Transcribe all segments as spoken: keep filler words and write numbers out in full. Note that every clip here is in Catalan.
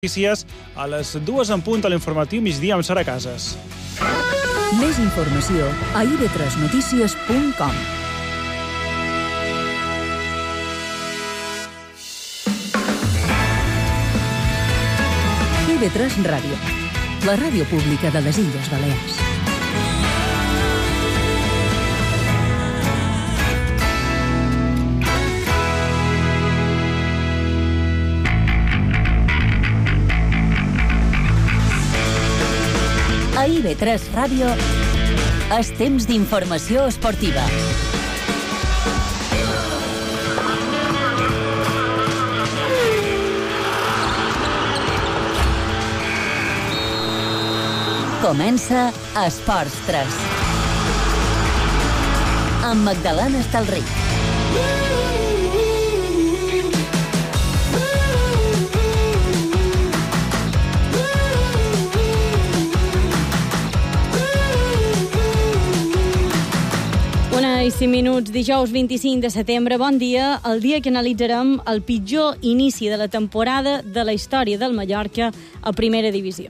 Notícies a les dues en punt a l'informatiu migdia amb Sara Casas. Més informació a i be tres notícies punt com. i be tres Ràdio, la ràdio pública de les Illes Balears. A i be tres Ràdio és temps d'informació esportiva. Comença Esports tres. Amb Magdalena Estalric. I cinc minuts, dijous vint-i-cinc de setembre. Bon dia, el dia que analitzarem el pitjor inici de la temporada de la història del Mallorca a primera divisió.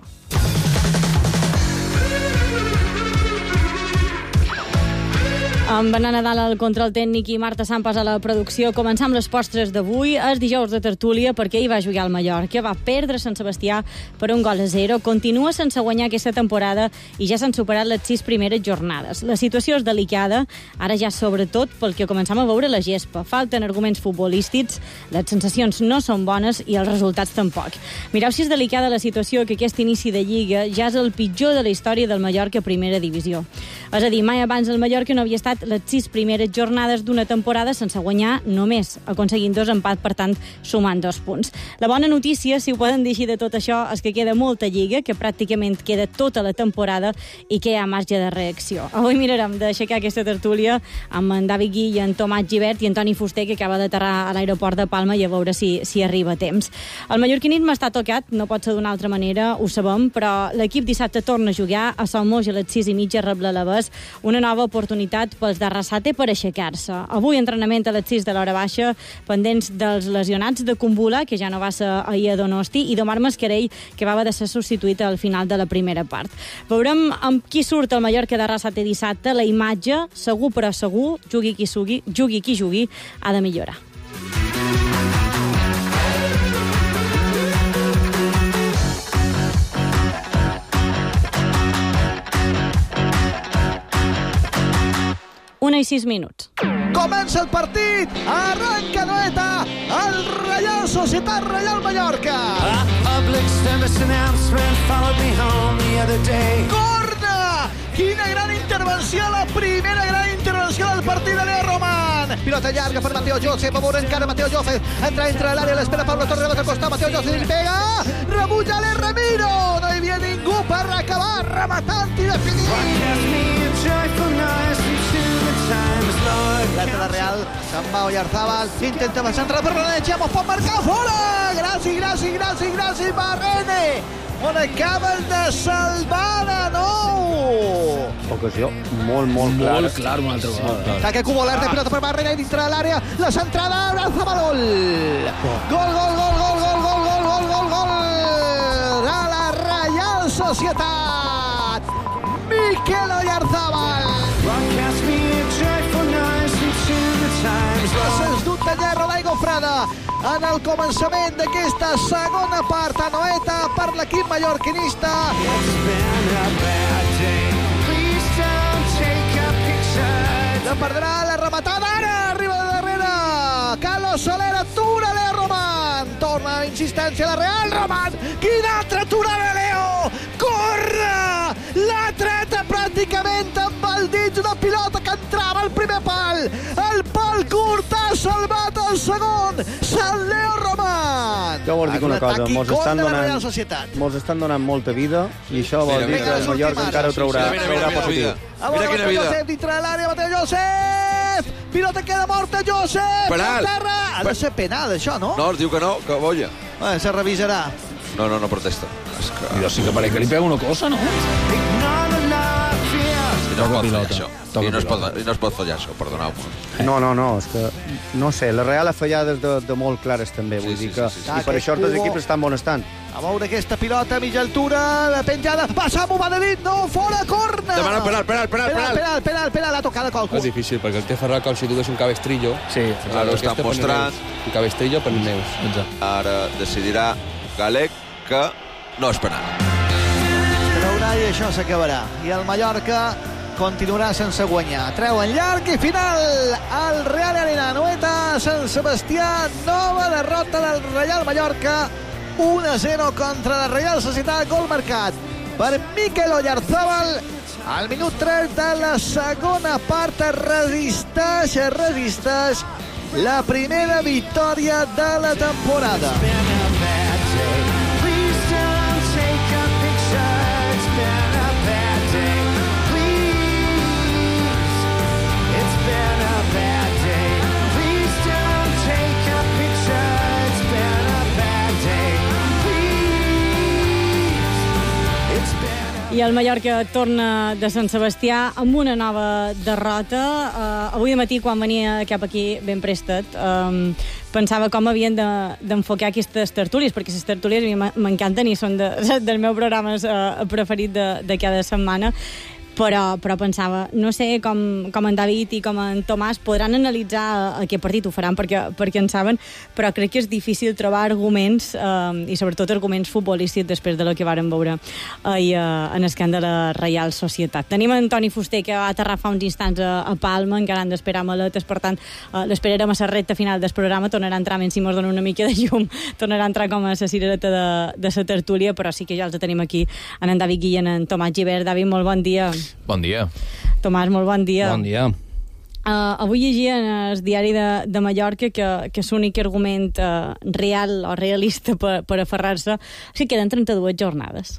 Amb Anna Nadal al control tècnic i Marta Sampas a la producció, començam les postres d'avui. És dijous de tertúlia perquè hi va jugar al Mallorca, va perdre Sant Sebastià per un gol a zero, continua sense guanyar aquesta temporada i ja s'han superat les sis primeres jornades. La situació és delicada, ara ja sobretot pel que començam a veure la gespa. Falten arguments futbolístics, les sensacions no són bones i els resultats tampoc. Mireu si és delicada la situació, que aquest inici de Lliga ja és el pitjor de la història del Mallorca a primera divisió. És a dir, mai abans el Mallorca no havia estat les sis primeres jornades d'una temporada sense guanyar només, aconseguint dos empats, per tant, sumant dos punts. La bona notícia, si ho poden dir així de tot això, és que queda molta lliga, que pràcticament queda tota la temporada i que hi ha marge de reacció. Avui mirarem d'aixecar aquesta tertúlia amb en David Gui i en Tomàs Gibert i en Toni Fuster, que acaba d'aterrar a l'aeroport de Palma, i a veure si, si arriba a temps. El mallorquinisme està tocat, no pot ser d'una altra manera, ho sabem, però l'equip dissabte torna a jugar a Salmoix a les sis i mitja rep l'Alavés, una nova oportunitat pels d'Arrasate per aixecar-se. Avui entrenament a les sis de l'hora baixa, pendents dels lesionats de Kumbula, que ja no va ser ahir a Donosti, i d'Omar Mascarell, que va haver de ser substituït al final de la primera part. Veurem amb qui surt el Mallorca d'Arrasate dissabte. La imatge, segur però segur, jugui qui jugui, jugui qui jugui, ha de millorar. Una i sis minuts. Comença el partit, arranca Noeta, el Reial Societat Reial Mallorca. Corna! Quina gran intervenció, la primera gran intervenció del partit de Leo Román. Pilota llarga per Mateo Joseph, a veure encara Mateo Joseph, entra entre l'àrea, l'espera Pablo Torre, de costat, Mateo Joseph li pega, rebulla l'E Ramiro, no hi havia ningú per acabar rematant i definint. Plata de Real, se'n va Oyarzabal, intenta passar entrada per René Chamos, pot marcar fora! Gràcies, gràcies, gràcies, gràcies, Barrene! On acaben de salvar de nou! Ocasió molt, molt clara. Molt clar, un altre gol. Ataque Cubo Alerte, pilota per Barrene, dintre de l'àrea, la centrada, Oyarzabal! Gol, gol, gol, gol, gol, gol, gol, gol, gol, gol! De la Reial Societat! Miquel Oyarzabal! Sens dubte gerro d'aigua freda en el començament d'aquesta segona part a Noeta per l'equip mallorquinista. No perdrà la rematada, ara arriba de darrere Carlos Soler, atura Leo Román, torna a insistència la Real Román, quina altra aturada Leo, corre, l'ha treta pràcticament amb el dit, una pilota que entrava al primer pal, el pal curt ha salvat el segon, Sant Leo Román. Jo vol dir una cosa, mos estan, donant, mos estan donant molta vida i això vol dir que el Mallorca encara ho traurà, traurà positiu. Mira quina vida. Josep dintre de l'àrea, Mateo Josep! Pilota queda morta, Josep! Penal! Ha de ser penal, això, no? No, es diu que no, que bolla. Bé, se revisarà. No, no, no protesta. És que... Jo sí que pareix que li pega una cosa, no? Si no es pot fallar això. I no es, pot, I no es pot fallar això, perdoneu-me. No, no, no, és que, no sé, la Real ha fallades de, de molt clares també, vull sí, dir sí, que... sí, sí, I sí. per això els dos equips estan bon estant. A veure aquesta pilota, mitja altura, la penjada, passa amb Madrid, no, fora, corna! Demana penal, penal, penal, penal! Penal, penal, penal, la tocada qualcú. És difícil, perquè el té Ferran, com si dugués un cabestrillo. Sí, claro, està mostrant... Un cabestrillo per Neus. Ara decidirà Galec que no és penal. Es creurà i això s'acabarà. I el Mallorca continuarà sense guanyar. Treu en llarg i final al Real Arena Anoeta, Sant Sebastià, nova derrota del Real Mallorca, u a zero contra la Real Societat, gol marcat per Mikel Oyarzábal al minut tres de la segona part. Resisteix, resisteix la primera victòria de la temporada. I el Mallorca torna de Sant Sebastià amb una nova derrota. Uh, avui de matí, quan venia cap aquí ben prestat, um, pensava com havien d'enfocar de, aquestes tertúlies, perquè les tertúlies a mi m'encanten i són de, del meu programa uh, preferit de, de cada setmana. Però, però pensava, no sé com, com en David i com en Tomàs podran analitzar aquest partit, ho faran perquè, perquè en saben, però crec que és difícil trobar arguments, eh, i sobretot arguments futbolístics després de lo que vàrem veure ahir eh, en el camp de la Reial Societat. Tenim en Toni Fuster, que va aterrar fa uns instants a, a Palma, encara han d'esperar maletes, per tant, eh, l'esperarem a la recta final del programa, tornarà a entrar, menys si mos dona una mica de llum, tornarà a entrar com a la cirereta de, de la tertúlia, però sí que ja els tenim aquí, en en David Guillén, en Tomàs Gibert. David, molt bon dia. Bon dia. Tomàs, molt bon dia. Bon dia. Uh, avui llegia en el diari de, de Mallorca que, que l'únic argument uh, real o realista per, per aferrar-se és que queden trenta-dues jornades.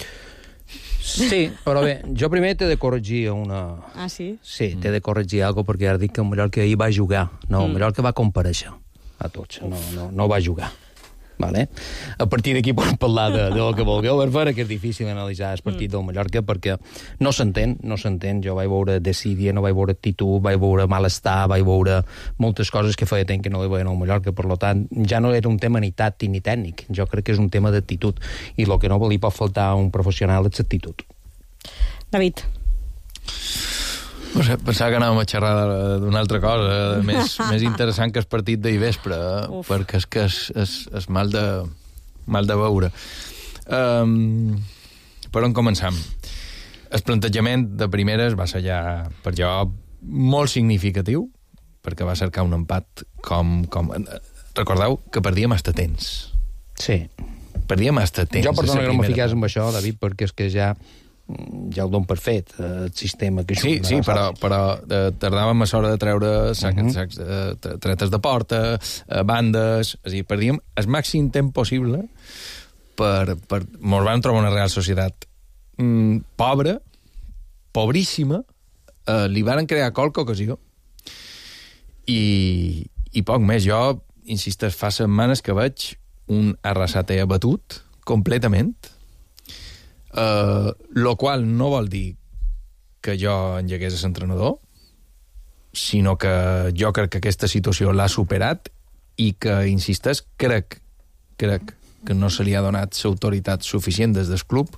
Sí, però bé, jo primer t'he de corregir una... Ah, sí? Sí, t'he de corregir alguna cosa, perquè ara dic que el Mallorca ahir va jugar. No, el mm. Mallorca va comparèixer a tots, no, no, no va jugar. Vale? A partir d'aquí podem parlar de, de lo que vulgueu, per veure que és difícil analitzar el partit mm. del Mallorca perquè no s'entén, no s'entén. Jo vaig veure desídia, no vaig veure actitud, vaig veure malestar, vaig veure moltes coses que feia temps que no li veien al Mallorca, per tant, ja no era un tema ni tàctic ni tècnic, jo crec que és un tema d'actitud, i el que no li pot faltar a un professional és l'actitud. David. No sé, pensava que anàvem a xerrar d'una altra cosa, més, més interessant que el partit d'ahir vespre, eh? perquè és que és, és, és mal, de, mal de veure. Um, per on començam? El plantejament de primeres va ser ja, per jo, molt significatiu, perquè va cercar un empat com... com... Recordeu que perdíem hasta temps. Sí. Perdíem hasta temps. Jo perdona que no me fiqués amb això, David, perquè és que ja... ja ho dono per fet, el sistema que... Sí, sí, però, però eh, tardàvem a l'hora de treure sacs, uh -huh. sacs, eh, tretes de porta, eh, bandes... És a dir, perdíem el màxim temps possible per... per mos vam trobar una Real Societat mm, pobra, pobríssima, eh, li varen crear qualque ocasió i, i poc més. Jo, insistes, fa setmanes que veig un Arrasate abatut completament. Uh, lo qual no vol dir que jo engegués a l'entrenador, sinó que jo crec que aquesta situació l'ha superat i que, insisteix, crec, crec que no se li ha donat l'autoritat suficient des del club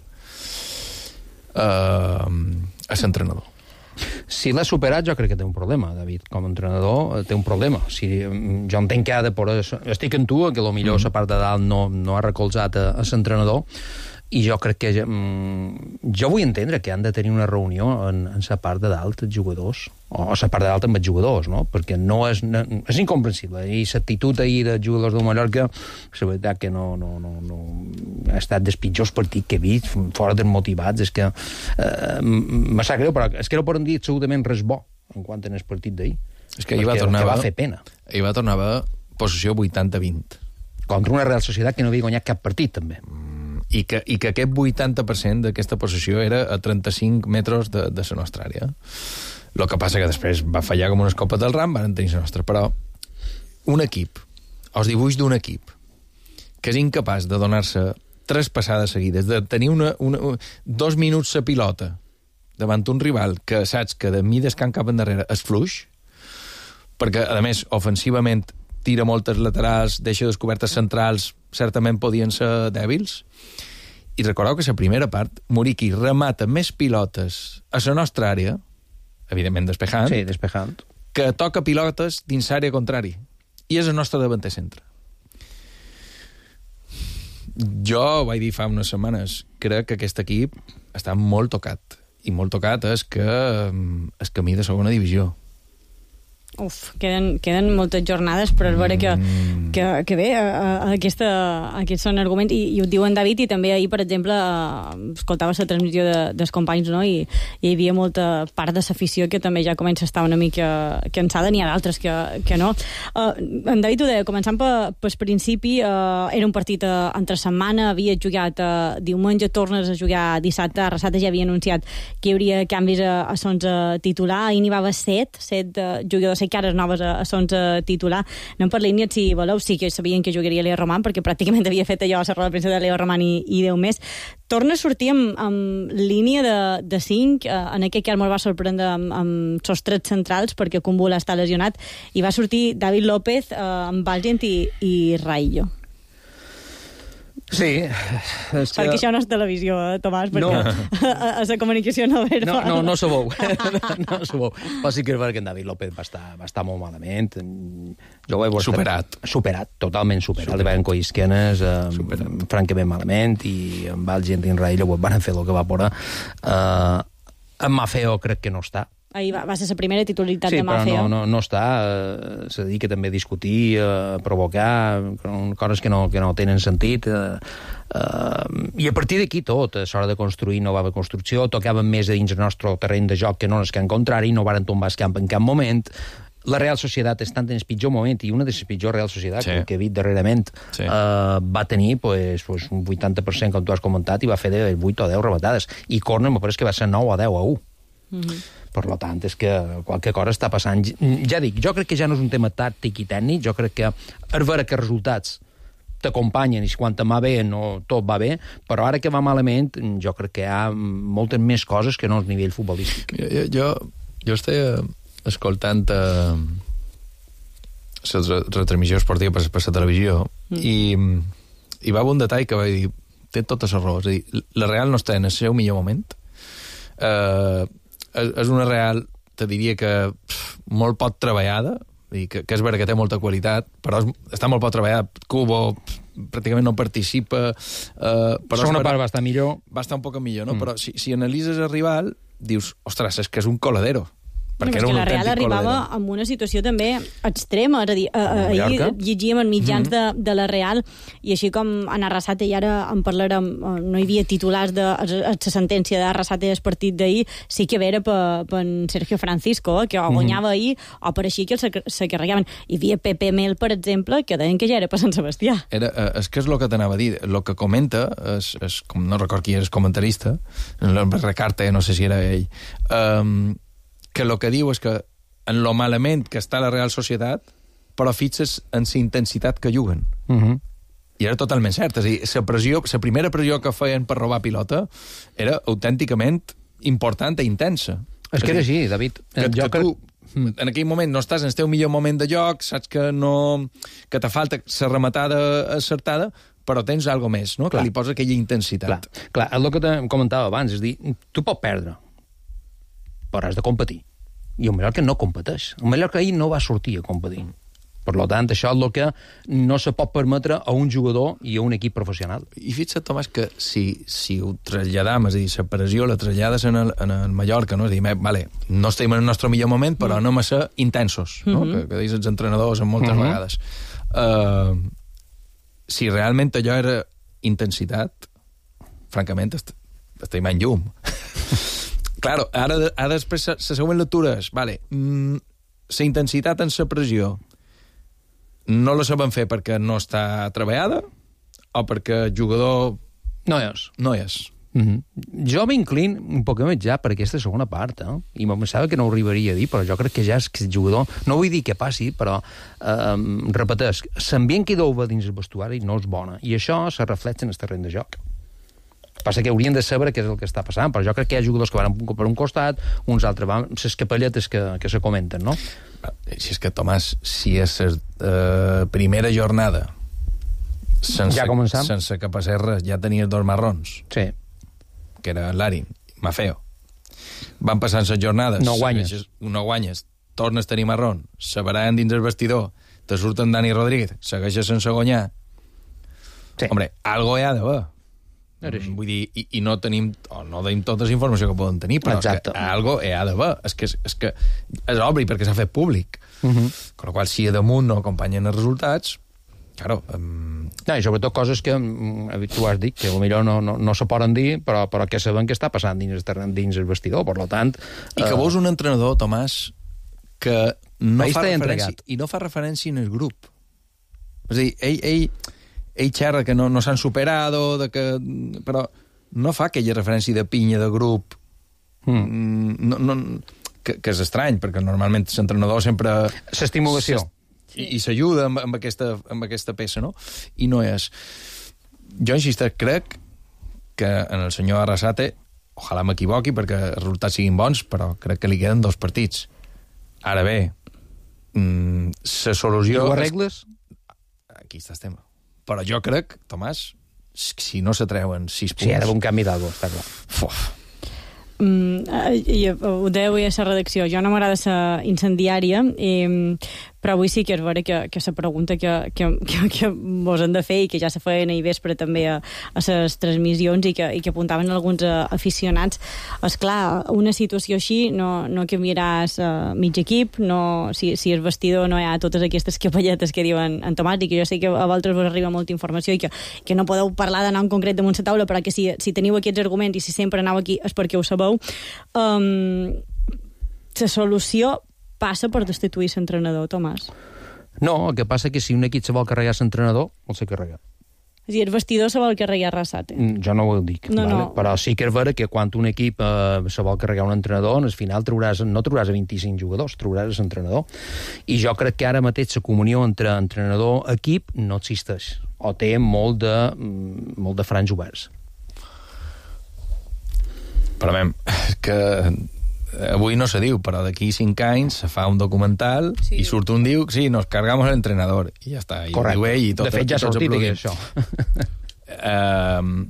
uh, a l'entrenador. Si l'ha superat, jo crec que té un problema, David. Com a entrenador, té un problema. Si, jo entenc que ha de poder... Estic en tu, que potser mm. la part de dalt no, no ha recolzat a, a l'entrenador, i jo crec que... Mm, jo vull entendre que han de tenir una reunió en, en la part de dalt els jugadors, o la part de dalt amb els jugadors, no? Perquè no és, no, és incomprensible. I l'actitud ahir dels jugadors del Mallorca, la veritat que no, no, no, no ha estat dels pitjors partits que he vist, fora desmotivats. És que eh, me sap greu, però és que no poden dir absolutament res bo en quant en el partit d'ahir. És que ahir va tornar va fer pena. Ahir va tornar a posició vuitanta vint. Contra una Real Societat que no havia guanyat cap partit, també. I que, i que aquest vuitanta per cent d'aquesta possessió era a trenta-cinc metres de, de la nostra àrea. El que passa que després va fallar com unes copes del ram, van tenir la nostra. Però un equip, els dibuix d'un equip, que és incapaç de donar-se tres passades seguides, de tenir una, una, dos minuts la pilota davant un rival que saps que de mi descant cap endarrere és fluix, perquè, a més, ofensivament tira moltes laterals, deixa descobertes centrals, certament podien ser dèbils, i recordeu que la primera part, Muriqui remata més pilotes a la nostra àrea, evidentment despejant, sí, despejant, que toca pilotes dins l'àrea contrari. I és el nostre davanter centre. Jo vaig dir fa unes setmanes, crec que aquest equip està molt tocat. I molt tocat és que és camí de segona divisió. Uf, queden, queden moltes jornades, però és vera que, que, que bé, aquesta, aquests són arguments, i, i ho diu en David, i també ahir, per exemple, escoltava la transmissió de, dels companys, no? I, i hi havia molta part de l'afició que també ja comença a estar una mica cansada, n'hi ha d'altres que, que no. Uh, en David ho deia, començant pel principi, uh, era un partit uh, entre setmana, havia jugat uh, diumenge, tornes a jugar dissabte, Arrasate ja havia anunciat que hi hauria canvis a, a l'onze titular, ahir n'hi va haver set, set uh, jugadors, cares noves a, a l'onze titular. Anem per línies, si voleu. Sí que sabien que jugaria Leo Roman, perquè pràcticament havia fet allò a la roda de premsa de Leo Roman i, i deu més. Torna a sortir amb, amb línia de, de cinc, eh, en aquest cas me'l va sorprendre amb, amb els trets centrals, perquè Kumbula està lesionat, i va sortir David López eh, amb Valgent i, i Raillo. Sí. És perquè que... això no és televisió, eh, Tomàs, perquè no. a, a la comunicació no ve. No, no, no sabeu. no sabeu. Però sí que és veritat que en David López va estar, va estar molt malament. Jo ho he superat. Estat, superat, totalment superat. superat. Li van collir esquenes, eh, francament malament, i amb el gent d'Inraïlla ho van fer el que va poder. Uh, en Mafeo crec que no està. Ahir va, va ser la primera titularitat sí, de Mafeo. Sí, però no, no, no està. Eh, se dedica també a discutir, a provocar, coses que no, que no tenen sentit. Eh, eh, I a partir d'aquí tot, a l'hora de construir nova construcció, tocaven més dins el nostre terreny de joc que no en el camp contrari, no varen tombar el camp en cap moment. La Real Societat està en el pitjor moment, i una de les pitjors Real Societat sí. que he vist darrerament sí. eh, va tenir pues, pues, un vuitanta per cent, com tu has comentat, i va fer de vuit o deu rebatades. I Corner, me pareix que va ser nou a deu a u. Mm-hmm. Per tant, és que qualque cosa està passant. Ja dic, jo crec que ja no és un tema tàctic i tècnic, jo crec que és vera que els resultats t'acompanyen i quan te va bé no tot va bé, però ara que va malament jo crec que hi ha moltes més coses que no al nivell futbolístic. Jo, jo, jo estic escoltant eh, la retransmissió esportiva per, per la televisió mm. i, i va un detall que va dir, té totes les raons, és a dir, la Real no està en el seu millor moment, eh, és una Real, te diria que pff, molt poc treballada, i que, que és vera que té molta qualitat, però és, està molt poc treballada. Cubo pff, pràcticament no participa. Eh, però segona part va estar millor. Va estar un poc millor, no? Mm. Però si, si analitzes el rival, dius, ostres, és que és un coladero. Perquè no, era un la Real arribava coladero. Amb una situació també extrema, és a dir, ahir llegíem en mitjans mm-hmm. de, de la Real, i així com en Arrasate, i ara en parlarem, no hi havia titulars de la sentència d'Arrasate del partit d'ahir, sí que era per, per Sergio Francisco, que o guanyava mm-hmm. ahir, o per així que se, se carregaven. Hi havia Pepe Mel, per exemple, que deien que ja era per Sant Sebastià. Era, és que és el que t'anava a dir, el que comenta, és, és, com no record qui és comentarista, el Recarte, no sé si era ell, um, que el que diu és que en lo malament que està la Real Societat, però fixes en la intensitat que juguen. Uh-huh. I era totalment cert. És a dir, la pressió, la primera pressió que feien per robar pilota era autènticament important i intensa. És que era així, David. Que, jo que tu, en aquell moment, no estàs en el teu millor moment de joc, saps que no que te falta la rematada acertada, però tens alguna més, no? Clar. Que li posa aquella intensitat. Clar, clar, és el que te comentava abans, és dir, tu pots perdre, però has de competir. I el Mallorca no competeix. El Mallorca ahir no va sortir a competir. Per tant, això és el que no se pot permetre a un jugador i a un equip professional. I fixa't, Tomàs, que si, si ho traslladam, és a dir, la pressió la trasllades en el, en el Mallorca, no? És a dir, vale, no estem en el nostre millor moment, però mm. anem a ser intensos, no? Mm-hmm. que, que dius els entrenadors en moltes mm-hmm. vegades. Uh, si realment allò era intensitat, francament, est estem en llum. Claro, ara, ara després la següent lectura és, vale, mm, la intensitat en la pressió no la sabem fer perquè no està treballada o perquè el jugador no és. No és. Mm-hmm. Jo m'inclin un poc més ja per aquesta segona part, eh? I em pensava que no ho arribaria a dir, però jo crec que ja és que el jugador, no vull dir que passi, però eh, repeteix, l'ambient que deu dins el vestuari no és bona, i això se reflexa en el terreny de joc. passa que haurien de saber què és el que està passant, però jo crec que hi ha jugadors que van per un costat, uns altres van, les capelletes que, que se comenten, no? Si és que, Tomàs, si és la uh, primera jornada sense, ja sense que passés res, ja tenies dos marrons, sí. que era Larin, Mafeo. Van passant les jornades, no guanyes, segueixes, no guanyes, tornes a tenir marrón, se veraran dins el vestidor, te surten Dani Rodríguez, segueixes sense guanyar. Sí. Hombre, algo hi ha d'haver. Vull dir, i, i no tenim, o no tenim tota la informació que poden tenir, però és que algo hi ha d'haver. És que és, és que és obvi perquè s'ha fet públic. Uh -huh. Con la qual, si a damunt no acompanyen els resultats, claro... Um... No, i sobretot coses que tu has dit, que potser no, no, no se poden dir, però, però que sabem què està passant dins, dins el vestidor, per lo tant... I que veus un entrenador, Tomàs, que no fa referència, i no fa referència en el grup. És a dir, ell, ell, ell xerra que no, no s'han superado, de que, però no fa aquella referència de pinya de grup. Mm. No, no, que, que és estrany, perquè normalment l'entrenador sempre... L'estimulació. I, i s'ajuda amb, amb, aquesta, amb aquesta peça, no? I no és... Jo, insisteix, crec que en el senyor Arrasate, ojalà m'equivoqui perquè els resultats siguin bons, però crec que li queden dos partits. Ara bé, mmm, la solució... Ho arregles? Aquí està el tema. Però jo crec, Tomàs, si no s'atreuen sis punts... Sí, ara un canvi d'algo, està clar. Uf. Mm, i ho deia avui a la redacció, jo no m'agrada ser incendiària, i, però avui sí que és vera que, que la pregunta que, que, que, que mos hem de fer i que ja se feien ahir vespre també a, a les transmissions i que, i que apuntaven alguns aficionats, és clar, una situació així no, no canviaràs uh, mig equip, no, si, si el vestidor no hi ha totes aquestes capelletes que diuen en Tomàs, i que jo sé que a vosaltres vos arriba molta informació i que, que no podeu parlar d'anar en concret damunt la taula, però que si, si teniu aquests arguments i si sempre aneu aquí és perquè ho sabeu. Um, la solució passa per destituir l'entrenador, Tomàs? No, el que passa que si un equip se vol carregar l'entrenador, el se carrega. És a dir, el vestidor se vol carregar Arrasate. Jo no ho dic, no, vale? no. Però sí que és vera que quan un equip eh, se vol carregar un entrenador, al final trauràs, no trauràs a vint-i-cinc jugadors, trauràs l'entrenador. I jo crec que ara mateix la comunió entre entrenador-equip no existeix, o té molt de, molt de franys oberts. Però, mem, que avui no se diu, però d'aquí cinc anys se fa un documental sí. I surt un diu, sí, nos cargamos el entrenador, i ja està, i ho diu ell, i tot, de fet ja s'ha sortit això. uh,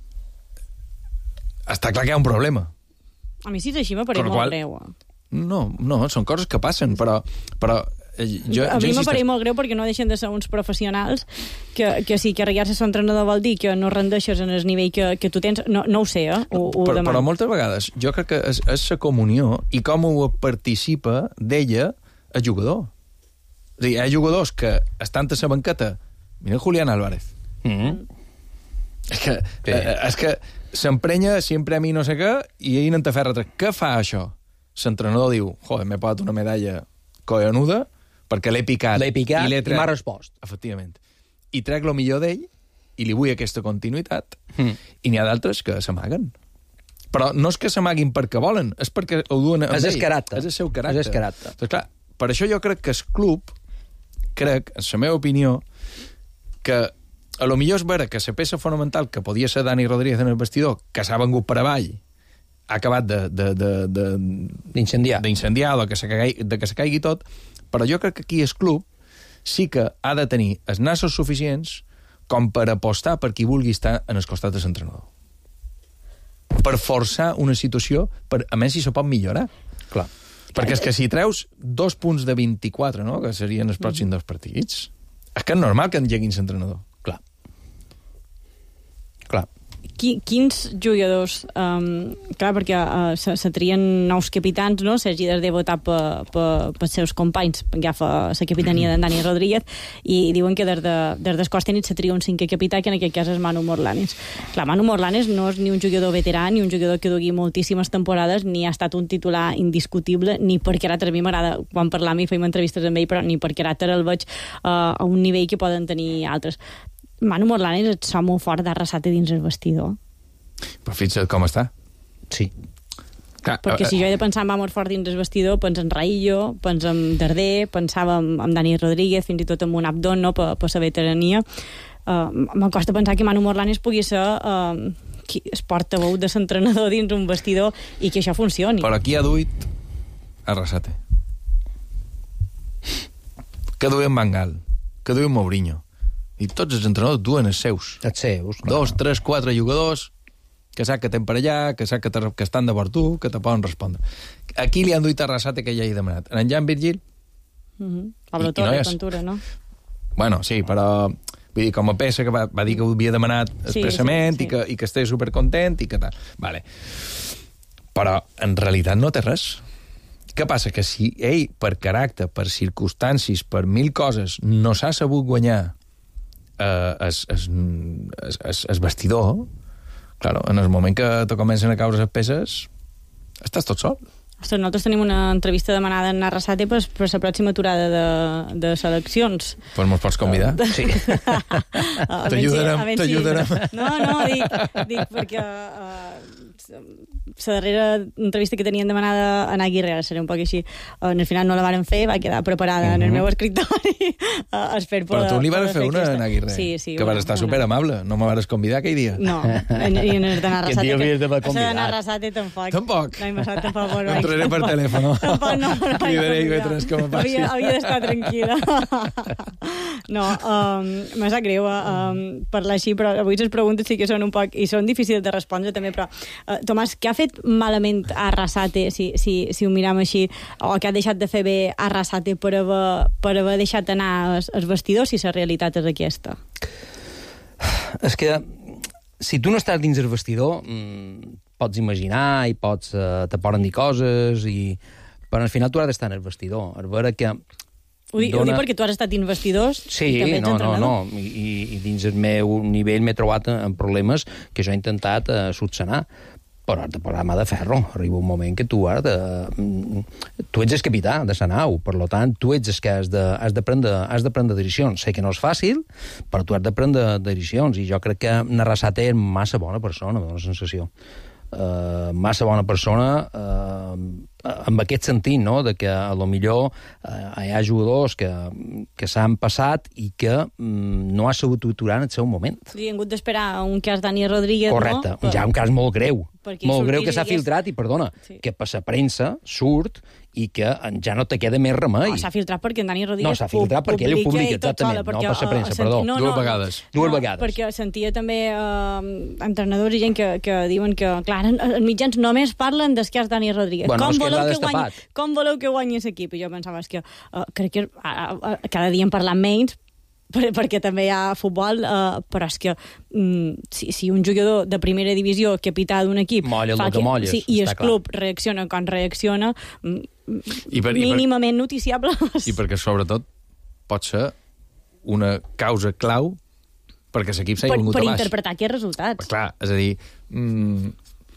està clar que hi ha un problema. A mi sí és així, m'apareix molt qual... greu. No, no, són coses que passen, però... però Jo, a jo mi m'apareix insisteix... molt greu perquè no deixen de ser uns professionals que, que si carregar-se a l'entrenador vol dir que no rendeixes en el nivell que, que tu tens, no, no ho sé, eh? Ho, ho però, però moltes vegades jo crec que és, és la comunió i com ho participa d'ella el jugador. És a dir, hi ha jugadors que estan a la banqueta, mira Julián Álvarez. Mm-hmm. És que, eh, és que s'emprenya sempre a mi no sé què i ell no te fa retre. Què fa això? L'entrenador diu, joder, m'he posat una medalla collonuda perquè l'he picat, l'he picat i, i m'ha respost. Efectivament. I trec el millor d'ell i li vull aquesta continuïtat mm. i n'hi ha d'altres que s'amaguen. Però no és que s'amaguin perquè volen, és perquè ho duen amb és ell. el caràcter. És el seu caràcter. És el caràcter. Doncs clar, per això jo crec que el club, crec, en la meva opinió, que a lo millor és vera que la peça fonamental que podia ser Dani Rodríguez en el vestidor, que s'ha vengut per avall, ha acabat de... d'incendiar. D'incendiar, de que se caigui, de que se caigui tot, però jo crec que aquí el club sí que ha de tenir els nassos suficients com per apostar per qui vulgui estar en el costat de l'entrenador. Per forçar una situació, per, a més si se pot millorar. Clar. Perquè és que si treus dos punts de vint-i-quatre, no?, que serien els pròxims dos partits, és que és normal que engeguin l'entrenador. Clar. Clar. Quins jugadors... Um, clar, perquè uh, se, se trien nous capitans, no? Sergi Darder votat per pe, pe seus companys, agafa la capitania d'en Dani Rodríguez, i diuen que des de, des d'Escòstenia se tria un cinquè capità, que en aquest cas és Manu Morlanes. Clar, Manu Morlanes no és ni un jugador veterà, ni un jugador que dugui moltíssimes temporades, ni ha estat un titular indiscutible, ni per caràcter. A mi m'agrada, quan parlam i feim entrevistes amb ell, però ni per caràcter el veig uh, a un nivell que poden tenir altres. Manu Morlanes et so molt fort d'Arrasate dins el vestidor. Però fixa't com està. Sí. Clar, perquè si jo he de pensar en molt fort dins el vestidor, penso en Raillo, penso en Darder, pensava en, en Dani Rodríguez, fins i tot en un Abdon, no?, per, per la veterania. Uh, me costa pensar que Manu Morlanes pugui ser uh, qui es portaveu de l'entrenador dins un vestidor i que això funcioni. Però qui ha duit Arrasate? Que duia en Van que duia en Mourinho. I tots els entrenadors duen els seus. Els seus. Clar. Dos, tres, quatre jugadors que sap que tenen per allà, que sap que, que estan de bord tu, que te poden respondre. Aquí li han duit Arrasate que ja hi he demanat. En Jan Virgil? Mm-hmm. Pablo Torre, Ventura, no? Bueno, sí, però vull dir, com a peça que va, va dir que ho havia demanat expressament sí, sí, sí. I, que, i que estava supercontent i que tal. Vale. Però en realitat no té res. Què passa? Que si ell, per caràcter, per circumstàncies, per mil coses, no s'ha sabut guanyar eh, es, es, es, es, es vestidor, claro, en el moment que te comencen a caure les peces, estàs tot sol. Ostres, nosaltres tenim una entrevista demanada en Arrasate per, per la pròxima aturada de, de seleccions. Pues mos pots convidar? Uh, sí. T'ajudarem, t'ajudarem. No, no, dic, dic perquè... Uh, la darrera entrevista que tenien demanada a Aguirre, ara seré un poc així, en el final no la varen fer, va quedar preparada uh-huh. en el meu escriptori. Espero Però tu li vas fer una a Aguirre, sí, sí, que vas estar superamable, no me vas convidar aquell dia. No, i en el d'anar Arrasate... Que dia d'haver convidat. D'anar Arrasate tampoc. Tampoc? L'any passat tampoc. No entraré per telèfon, no? Tampoc no. Cridaré i vetres que me passi. Havia, havia d'estar tranquil·la. No, um, me sap greu um, parlar així, però avui les preguntes sí que són un poc... i són difícils de respondre també, però uh, Tomàs, què ha fet malament Arrasate, si, si, si ho miram així, o què ha deixat de fer bé Arrasate per haver, per haver deixat anar els, els vestidors, si la realitat és aquesta? És que si tu no estàs dins el vestidor, mmm, pots imaginar i pots, eh, te poden dir coses, i... però al final tu has d'estar en el vestidor. A veure que... Ho dic, dona... ho dic perquè tu has estat dins vestidors sí, i també ets no, entrenador. no, no, i, i dins el meu nivell m'he trobat en problemes que jo he intentat eh, subsanar. Però has de posar mà de ferro. Arriba un moment que tu has de... Tu ets el capità de la nau, per tant, tu ets el que has de, has de, prendre, has de prendre decisions. Sé que no és fàcil, però tu has de prendre decisions, i jo crec que Arrasate és massa bona persona, me dóna la sensació. Uh, massa bona persona uh, en aquest sentit, no? De que a lo millor uh, hi ha jugadors que, que s'han passat i que um, no ha sabut aturar en el seu moment. Sí, hem hagut d'esperar un cas Dani Rodríguez, correcte, no? ja un cas molt greu, molt greu que s'ha digués... filtrat, i perdona, sí. que per la premsa surt i que ja no te queda més remei. No, s'ha filtrat perquè en Dani Rodríguez... No, s'ha filtrat perquè ell ho publica, exactament, sola, perquè, no per la premsa, uh, perdó. No, Dues no, vegades. No, Dues vegades. Perquè sentia també uh, entrenadors i gent que, que diuen que, clar, els mitjans només parlen del cas Dani Rodríguez. Bueno, com, que voleu que guanyi, com voleu que guanyi l'equip? I jo pensava, és que uh, crec que uh, uh, cada dia en parlant menys, per, perquè també hi ha futbol, uh, però és que um, si, si un jugador de primera divisió, capità d'un equip, molla fa el que molles, sí, i el clar. club reacciona com reacciona, um, I per, mínimament i per, noticiable. I perquè, sobretot, pot ser una causa clau perquè l'equip s'ha vingut per, per a baix. interpretar aquests resultats. Però, clar, és a dir, mmm,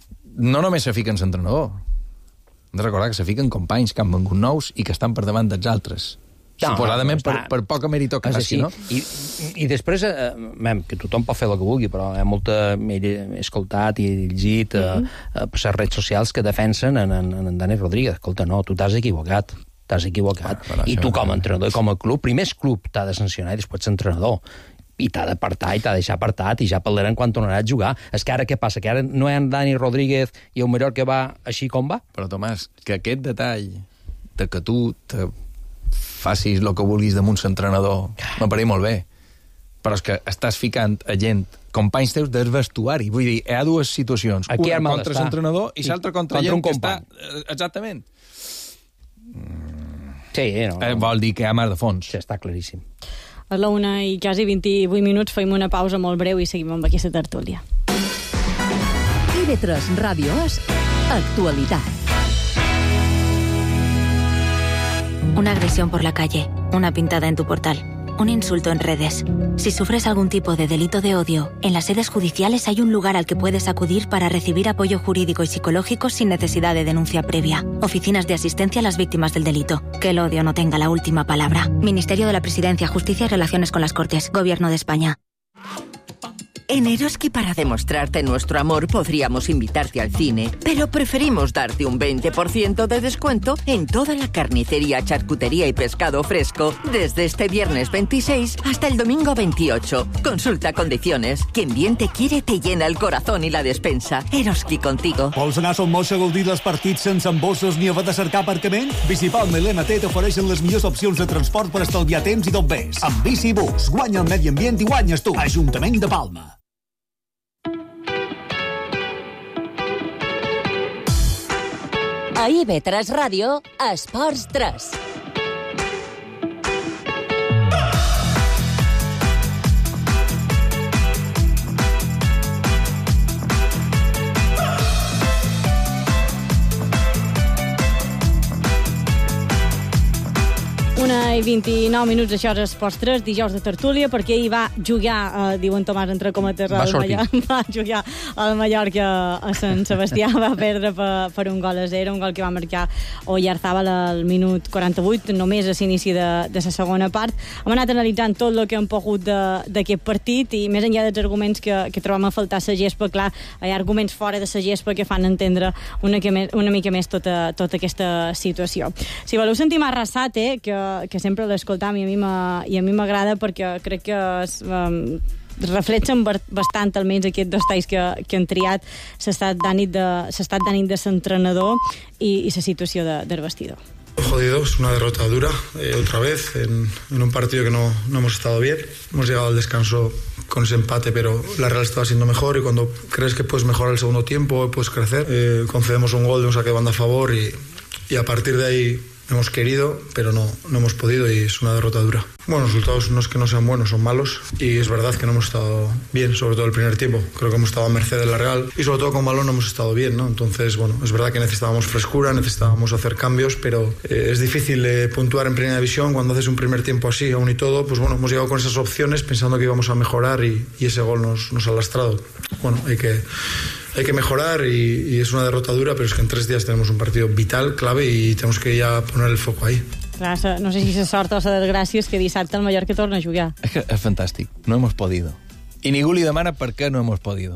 no només se fiquen l'entrenador. Hem de recordar que se fiquen companys que han vengut nous i que estan per davant dels altres. No, suposadament per, per poca meritocràcia, no? I, i després, eh, mem, que tothom pot fer el que vulgui, però hi ha molta... He escoltat i llegit mm-hmm. eh, per les redes socials que defensen en, en, en Dani Rodríguez. Escolta, no, tu t'has equivocat. T'has equivocat. Ah, I tu, com a entrenador i com a club, primer el club t'ha de sancionar i després l'entrenador. I t'ha d'apartar i t'ha de deixar apartat i ja parlarem quan tornarà a jugar. És que ara què passa? Que ara no hi ha Dani Rodríguez i el Mallorca va així com va? Però, Tomàs, que aquest detall de que tu te facis el que vulguis damunt l'entrenador m'apareix molt bé. Però és que estàs ficant a gent, companys teus del vestuari. Vull dir, hi ha dues situacions. Aquí una contra l'entrenador i l'altra contra, contra gent que està... Exactament. Sí, no, no. Eh, vol dir que hi ha mar de fons. Sí, està claríssim. A la una i quasi vint-i-vuit minuts fem una pausa molt breu i seguim amb aquesta tertúlia. I ve tres Ràdio és actualitat. Una agresión por la calle, una pintada en tu portal, un insulto en redes. Si sufres algún tipo de delito de odio, en las sedes judiciales hay un lugar al que puedes acudir para recibir apoyo jurídico y psicológico sin necesidad de denuncia previa. Oficinas de asistencia a las víctimas del delito. Que el odio no tenga la última palabra. Ministerio de la Presidencia, Justicia y Relaciones con las Cortes. Gobierno de España. En Eroski, para demostrarte nuestro amor, podríamos invitarte al cine, pero preferimos darte un veinte por ciento de descuento en toda la carnicería, charcutería y pescado fresco desde este viernes veintiséis hasta el domingo veintiocho. Consulta condiciones. Quien bien te quiere te llena el corazón y la despensa. Eroski contigo. Vols anar a Son Moix a gaudir dels partits sense embossos ni haver de cercar aparcament? Bicipalma i l'M T t'ofereixen les millors opcions de transport per estalviar temps i tot més. Amb Bicibus, guanya el medi ambient i guanyes tu. Ajuntament de Palma. A I V tres Ràdio, Esports tres. Una i vint-i-nou minuts, això és Esports tres, dijous de tertúlia, perquè ell va jugar, eh, diuen Tomàs entre cometes, va sortir. Mallorca, va jugar al Mallorca a Sant Sebastià, va perdre per, per un gol a zero, un gol que va marcar Oyarzábal al minut quaranta-vuit, només a l'inici de, de la segona part. Hem anat analitzant tot el que hem pogut d'aquest partit i més enllà dels arguments que, que trobem a faltar a la gespa, clar, hi ha arguments fora de la gespa que fan entendre una, que més, una mica més tota, tota aquesta situació. Si voleu sentir Arrasat, eh, que que sempre l'escoltam i a mi m'ha- i a mi m'agrada perquè crec que es, um, reflexen bastant almenys aquests dos talls que, que han triat l'estat d'ànim de, l'estat d'ànim de l'entrenador i, i la situació de, del vestidor. Jodido, es una derrota dura, eh, otra vez, en, en un partido que no, no hemos estado bien. Hemos llegado al descanso con ese empate, pero la Real estaba siendo mejor y cuando crees que puedes mejorar el segundo tiempo, puedes crecer, eh, concedemos un gol de un saque de banda a favor y, y a partir de ahí hemos querido, pero no, no hemos podido y es una derrota dura. Bueno, los resultados no es que no sean buenos, son malos y es verdad que no hemos estado bien, sobre todo el primer tiempo. Creo que hemos estado a merced de la Real y sobre todo con balón no hemos estado bien, ¿no? Entonces, bueno, es verdad que necesitábamos frescura, necesitábamos hacer cambios, pero eh, es difícil eh, puntuar en primera división cuando haces un primer tiempo así, aún y todo. Pues bueno, hemos llegado con esas opciones pensando que íbamos a mejorar y, y ese gol nos, nos ha lastrado. Bueno, hay que... Hay que mejorar y, y es una derrota dura, pero es que en tres días tenemos un partido vital, clave y tenemos que ya poner el foco ahí. Clar, no sé si la sort o la desgràcia és que dissabte el Mallorca torna a jugar. Es que es fantàstic. No hemos podido. Y ningú li demana per què no hemos podido.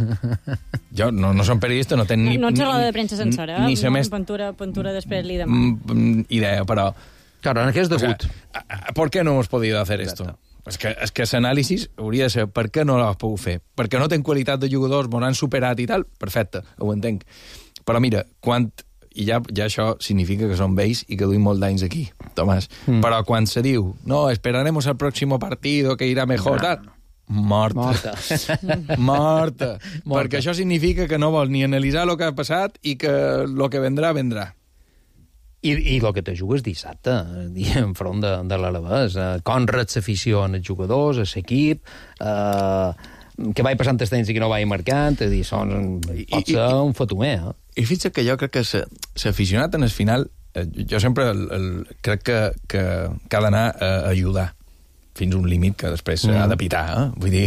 Jo no, no som periodista, no tenc ni... No ets a l'hora de premsa sencera, ni eh? sa No, més Ventura, Ventura després li demana. mm, idea, però... Claro, en aquest debut. O sea, ¿por qué no hemos podido hacer esto? És que, és que l'anàlisi hauria de ser per què no l'has pogut fer? Perquè no tenen qualitat de jugadors, m'ho han superat i tal? Perfecte, ho entenc. Però mira, quan... I ja, ja això significa que són vells i que duim molt d'anys aquí, Tomàs. Mm. Però quan se diu, no, esperaremos al próximo partido que irá mejor, tal... Morta. Morta. Morta. Morta. Perquè això significa que no vols ni analitzar el que ha passat i que el que vendrà, vendrà. I, i el que te jugues dissabte, enfront de, de l'Alavés. Eh, Conrad s'afició en els jugadors, a l'equip, eh, que vaig passant els temps i que no vaig marcant, és dir, són, pot ser un fotumer, eh? I fixa't que jo crec que s'aficionat en el final, eh, jo sempre el, el, crec que, que, que ha d'anar a ajudar fins a un límit que després mm. ha de pitar, eh? Vull dir...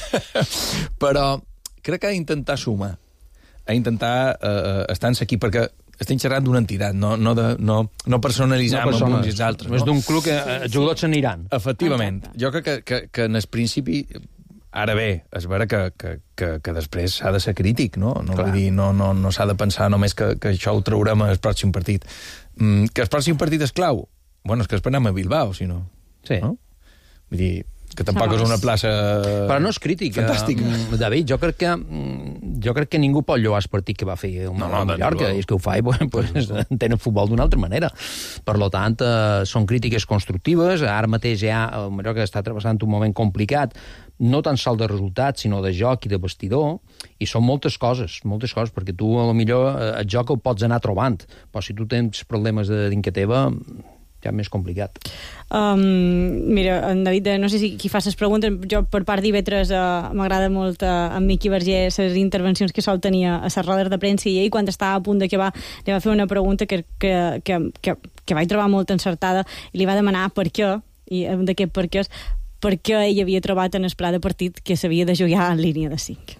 Però crec que ha d'intentar sumar, ha d'intentar eh, estar en l'equip, perquè estem xerrant d'una entitat, no, no, de, no, no personalitzar no amb uns i els altres. No és d'un club que els jugadors s'aniran. Efectivament. Jo crec que, que, que en el principi... Ara bé, és vera que, que, que, que després s'ha de ser crític, no? No, vull dir, no, no, no s'ha de pensar només que, que això ho traurem al pròxim partit. Mm, que el pròxim partit és clau? Bueno, és que esperem a Bilbao, si no. Sí. No? Vull dir, que tampoc és una plaça... Però no és crític. Fantàstica. Eh, David, jo crec que jo crec que ningú pot lloar el partit que va fer el no, no, Mallorca, i és que ho fa i pues, pues, entenen futbol d'una altra manera. Per lo tant, eh, són crítiques constructives. Ara mateix ja el Mallorca està travessant un moment complicat, no tan sols de resultats, sinó de joc i de vestidor, i són moltes coses, moltes coses, perquè tu, a lo millor, el joc el pots anar trobant, però si tu tens problemes de dintre teva, ja més complicat. Um, mira, en David, no sé si qui fa les preguntes, jo per part d'I V tres uh, m'agrada molt uh, en Miqui Verger les intervencions que sol tenir a les rodes de premsa, i ell quan estava a punt d'acabar li va fer una pregunta que, que, que, que, que vaig trobar molt encertada i li va demanar per què, i un d'aquests per què és perquè ell havia trobat en el pla de partit que s'havia de jugar en línia de cinc.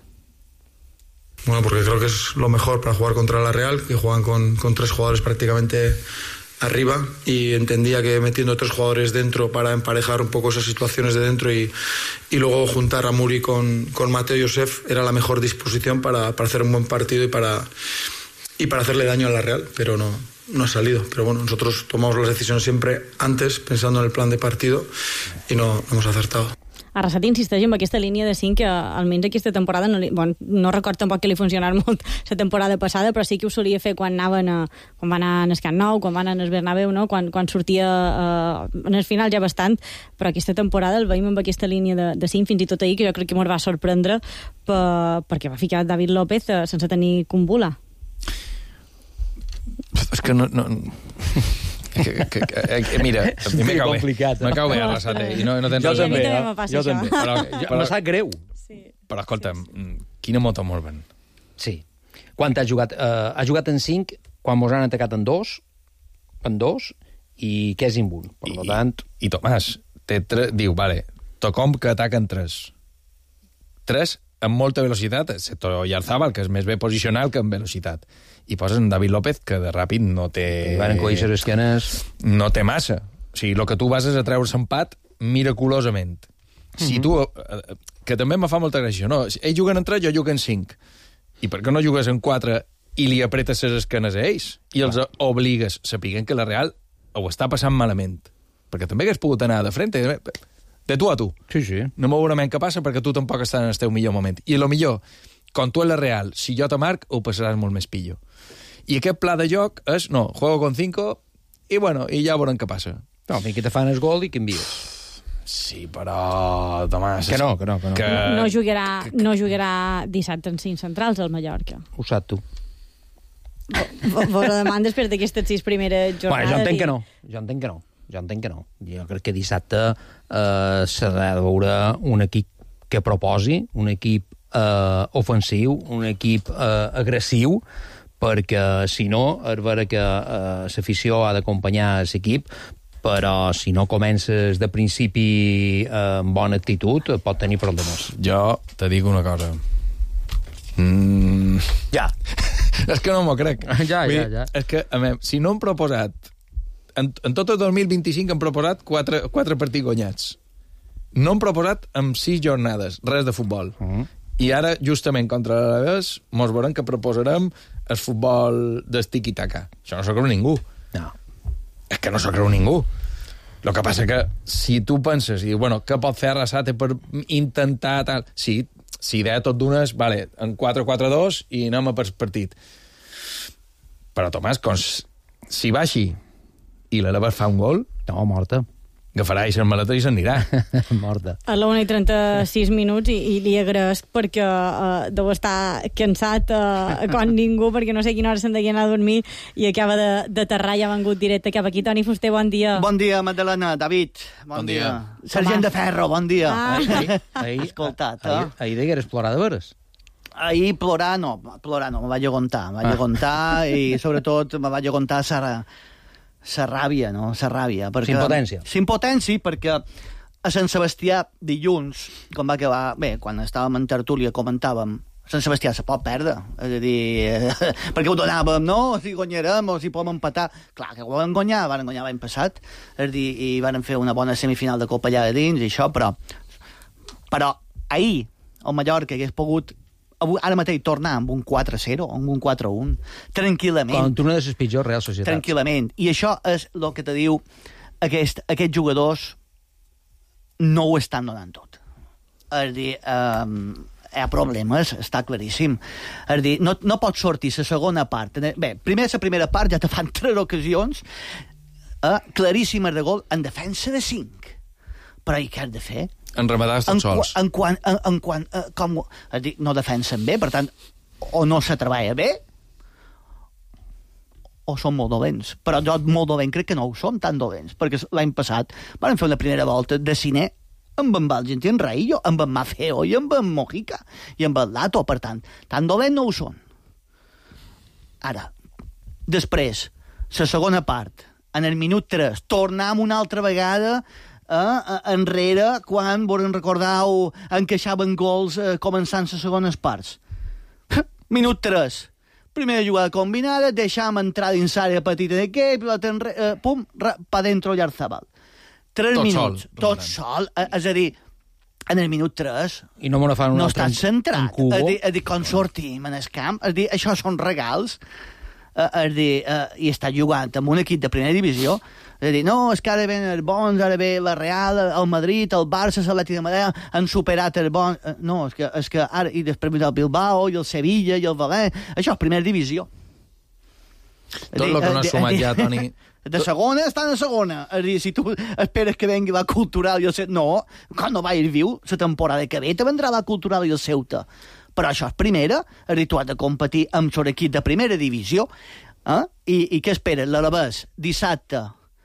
Bueno, porque creo que es lo mejor para jugar contra la Real, que juegan con, con tres jugadores prácticamente arriba y entendía que metiendo tres jugadores dentro para emparejar un poco esas situaciones de dentro y, y luego juntar a Muri con, con Mateo y Josef era la mejor disposición para, para hacer un buen partido y para, y para hacerle daño a la Real, pero no, no ha salido. Pero bueno, nosotros tomamos las decisiones siempre antes, pensando en el plan de partido, y no, no hemos acertado. Arrasat insisteix en aquesta línia de cinc que almenys aquesta temporada no, li, bon, no record tampoc que li funcionar molt la temporada passada, però sí que ho solia fer quan anaven a, quan van anar al Camp Nou, quan van anar al Bernabéu, no? quan, quan sortia eh, en el final ja bastant, però aquesta temporada el veiem amb aquesta línia de, de cinc, fins i tot ahir, que jo crec que ens va sorprendre per, perquè va ficar David López eh, sense tenir Kumbula. És que no... no... Que, que, que, que, mira, a mi m'acau bé. M'acau bé, Arrasat. I no, no tens jo també, eh? Jo també. Però, però, me sap greu. Sí. Però escolta'm, sí, sí. Quina moto Morban. Sí. Quan ha jugat? Uh, ha jugat en cinc, quan mos han atacat en dos, en dos, i què és en un. Per I, tant... I, i Tomàs, té tre... diu, vale, Tocom que ataca en tres. Tres amb molta velocitat, excepto Yarzabal, que és més bé posicional que amb velocitat. I poses en David López, que de ràpid no té... I van encoixer les esquenes... No té massa. O sigui, el que tu vas és a treure l'empat miraculosament. Si mm-hmm. tu... Que també me fa molta gràcia, no? Ells juguen en tres, jo jugo en cinc. I per què no jugues en quatre i li apretes les esquenes a ells? I els ah. obligues, sapiguen que la Real ho està passant malament. Perquè també hagués pogut anar de frente... De tu a tu. Sí, sí. No m'augurament què passa perquè tu tampoc estàs en el teu millor moment. I a lo millor, quan tu en la Real, si jo te marc, ho passaràs molt més pillo. I aquest pla de joc és, no, juego con cinco i bueno, i ja veurem què passa. No, fins que te fan el gol i canvies. Sí, però... Tomàs... Que no, que no, que no. Que... No, no, jugarà, no jugarà dissabte en cinc centrals al Mallorca. Ho sap tu. Vos ho demano després d'aquestes sis primeres jornades. Bueno, jo entenc i... que no. Jo entenc que no. Jo entenc que no. Jo crec que dissabte eh, s'ha de veure un equip que proposi, un equip eh, ofensiu, un equip eh, agressiu, perquè si no, és vera que eh, l'afició ha d'acompanyar l'equip, però si no comences de principi eh, amb bona actitud, pot tenir problemes. Jo te dic una cosa. Mm... Ja. És que no m'ho crec. Ja, ja, ja. És que, a mi, si no hem proposat En, en tot el dos mil vint-i-cinc hem proposat quatre, quatre partits guanyats. No hem proposat amb sis jornades, res de futbol. Uh -huh. I ara, justament contra l'Alaves, mos veurem que proposarem el futbol d'estic-i-taca. Això no s'ho creu ningú. No. És que no s'ho creu ningú. El que passa que si tu penses i dius, bueno, què pot fer Arrasate per intentar tal... Sí, si idea tot d'una és, vale, en quatre quatre dos i anem a per partit. Però, Tomàs, com si va així i l'Alaves fa un gol... No, morta. Agafarà i se'n maleta i se'n anirà. Morta. A la una i trenta-sis minuts i, i li agraeix perquè uh, deu estar cansat uh, com ningú, perquè no sé a quina hora se'n deia anar a dormir i acaba d'aterrar i ha vengut directe cap aquí. Toni Fuster, bon dia. Bon dia, Magdalena. David, bon, bon dia. dia. Sergent de Ferro, bon dia. Ah. Ahir, ahir, escoltat, eh? ahir, ahir degueres plorar de veres. Ahir plorar no, plorar no, me vaig agontar. Me vaig agontar i sobretot me vaig agontar a Sara. La ràbia, no? La ràbia. Perquè... S'impotència. S'impotència, perquè a Sant Sebastià dilluns, quan va acabar... Bé, quan estàvem en tertúlia comentàvem, Sant Sebastià se pot perdre. És a dir, perquè ho donàvem, no? Si guanyarem o si podem empatar. Clar, que ho vam guanyar, van guanyar l'any passat. És a dir, i van fer una bona semifinal de Copa allà de dins i això, però... Però ahir, el Mallorca hagués pogut... ara mateix tornar amb un quatre zero, amb un quatre un, tranquil·lament. Contra una de les pitjors Real Societats. Tranquil·lament. I això és el que te diu aquest, aquests jugadors no ho estan donant tot. És a dir, um, hi ha problemes, està claríssim. És a dir, no, no pots sortir la segona part. Bé, primer la primera part ja te fan tres ocasions eh, claríssimes de gol en defensa de cinc. Però i què has de fer? En rematars tots sols. En quan, en, en quan, eh, com, és dir, no defensen bé, per tant, o no se treballa bé, o són molt dolents. Però jo molt dolent crec que no ho som tan dolents, perquè l'any passat van fer una primera volta de cine amb en Valentín Raillo, amb en Mafeo i amb en Mojica, i amb el Lato, per tant, tan dolent no ho són. Ara, després, la segona part, en el minut tres, tornem una altra vegada Eh, enrere, quan volen recordar encaixaven gols eh, començant les segones parts. Minut tres. primera jugada combinada, deixam entrar dins l'àrea petita de què, pilota enre... Eh, pum, ra, pa dentro Llarzábal. Tres tot minuts, sol, tot sol, és a dir, en el minut tres I no, fan no estàs centrat, és a dir, és dir, com sortim en el camp, és a dir, això són regals, eh, és a dir, eh, i està jugant amb un equip de primera divisió, és a dir, no, és que ara ven els bons, ara ve la Real, el Madrid, el Barça, l'Atlètic de Madrid, han superat els bons, no, és que, és que ara, i després ve el Bilbao, i el Sevilla, i el València, això és primera divisió. Tot el que no has sumat ja, Toni... De segona estan a segona. És a dir, si tu esperes que vengui la Cultural i el Ceuta... No, quan no va ir viu, la temporada que ve te vendrà la Cultural i el Ceuta. Però això és primera, és a dir, tu has de competir amb un equip de primera divisió. Eh? I, I què esperes? L'Alavés, dissabte.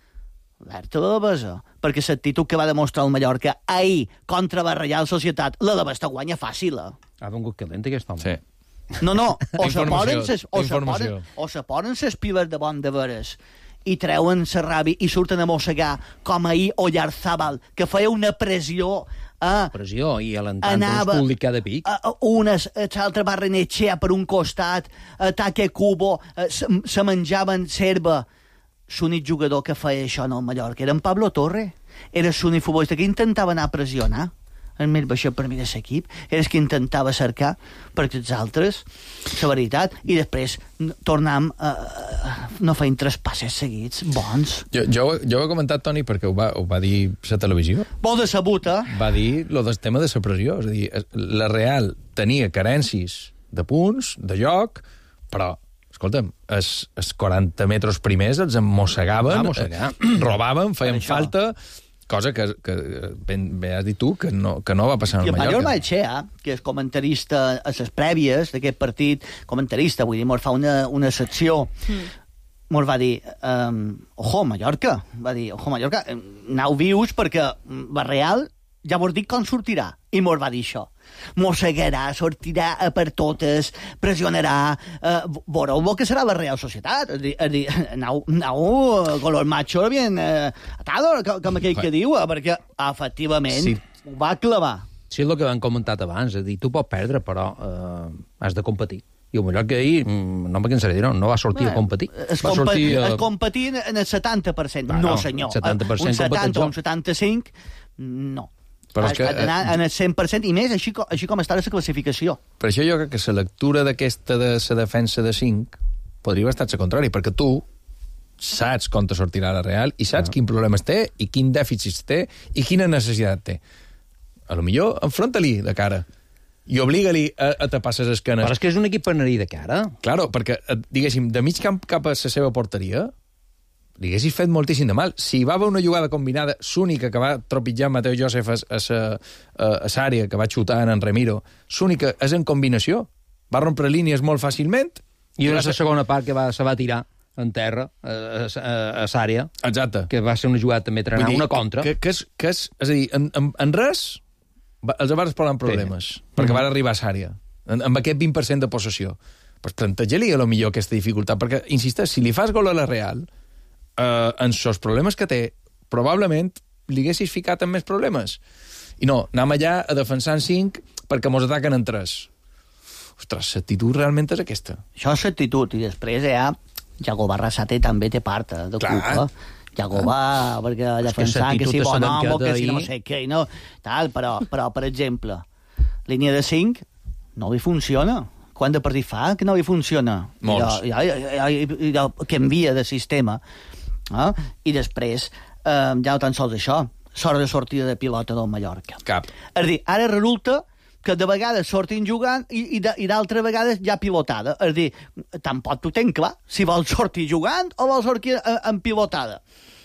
Alerta de l'Alavesa. Perquè l'actitud que va demostrar el Mallorca ahir contra la Reial Societat, l'Alavés te guanya fàcil. Ha vengut calent aquest home. Sí. No, no, o se poden ses, o se Informació. poden, o se poden ses piles de bon de veres i treuen la ràbia i surten a mossegar com ahir Oyarzabal, que feia una pressió a... Pressió i alentant el públic cada pic. A, a unes, l'altre Barrenetxea per un costat, ataque Cubo, a, se, se menjaven serva. L'únic jugador que feia això en el Mallorca era en Pablo Torre. Era l'únic futbolista que intentava anar a pressionar. El més baixet per mi de l'equip, era el que intentava cercar perquè els altres, la veritat, i després tornam a... no feien tres passes seguits, bons. Jo, jo, jo ho he comentat, Toni, perquè ho va, ho va dir la televisió. Bo de sabut, eh? Va dir lo del tema de la pressió. És a dir, la Real tenia carències de punts, de joc, però escolta'm, els, els quaranta metres primers els mossegaven, eh, robaven, feien falta... Cosa que, que ben, bé has dit tu, que no, que no va passar en el Mallorca. I el Mario Maechea, que és comentarista a les prèvies d'aquest partit, comentarista, vull dir, mos fa una, una secció, mm. mos va dir, um, ojo, Mallorca, va dir, ojo, Mallorca, aneu vius perquè la Real ja vos dic com sortirà. I mos va dir això. Mossegarà, sortirà per totes, pressionarà, eh, veureu el que serà la Real Societat. És dir, és dir anau, anau con los machos bien eh, atados, com aquell que diu, perquè efectivament sí. Ho va clavar. Sí, és el que vam comentar abans, és dir, tu pots perdre, però eh, has de competir. I el Mallorca ahir, no me cansaré de dir, no, no va sortir Bé, a competir. Es, va compa sortir a... es competir en el setanta per cent. Va, no, senyor. setanta per cent un setanta o un setanta-cinc, no. Però és que, anar en el cent per cent i més, així, així com està la classificació. Per això jo crec que la lectura d'aquesta de la defensa de cinc podria haver estat la contrària, perquè tu saps com te sortirà la Real i saps ah. quin problemes té i quin dèficit té i quina necessitat té. A lo millor enfronta-li de cara i obliga-li a, a tapar les esquenes. Però és que és un equip per anar-hi de cara. Claro, perquè, diguéssim, de mig camp cap a la seva porteria li haguessis fet moltíssim de mal. Si va haver una jugada combinada, l'única que va tropitjar Mateo Josef a l'àrea, que va xutar en Remiro, l'única és en combinació. Va rompre línies molt fàcilment. I una la segona part que va, se va tirar en terra, a, a, a l'àrea. Exacte. Que va ser una jugada també trenar, una contra. Que, que és, que és, és a dir, en, en, en res els va posar problemes, sí. perquè mm. van arribar a l'àrea, amb aquest vint per cent de possessió. Pues planteja-li a lo millor aquesta dificultat, perquè, insisteix, si li fas gol a la Real, Uh, en els problemes que té, probablement li haguessis ficat en més problemes. I no, anem allà a defensar en cinc perquè mos ataquen en tres. Ostres, l'actitud realment és aquesta. Això és l'actitud, i després ja Jago Barrasate també té part de Clar. culpa. Jago va, perquè defensant que, que si bon home, que si no sé què, no, tal, però, però, per exemple, línia de cinc no li funciona. Quant de partit fa que no li funciona? Molts. I, i, i, i, i canvia de sistema. Eh? I després, eh, ja no tan sols això, sort de sortida de pilota del Mallorca. Cap. És dir, ara resulta que de vegades sortin jugant i, i d'altres vegades ja pilotada. És dir, tampoc t'ho tens clar, si vols sortir jugant o vols sortir en, en pilotada.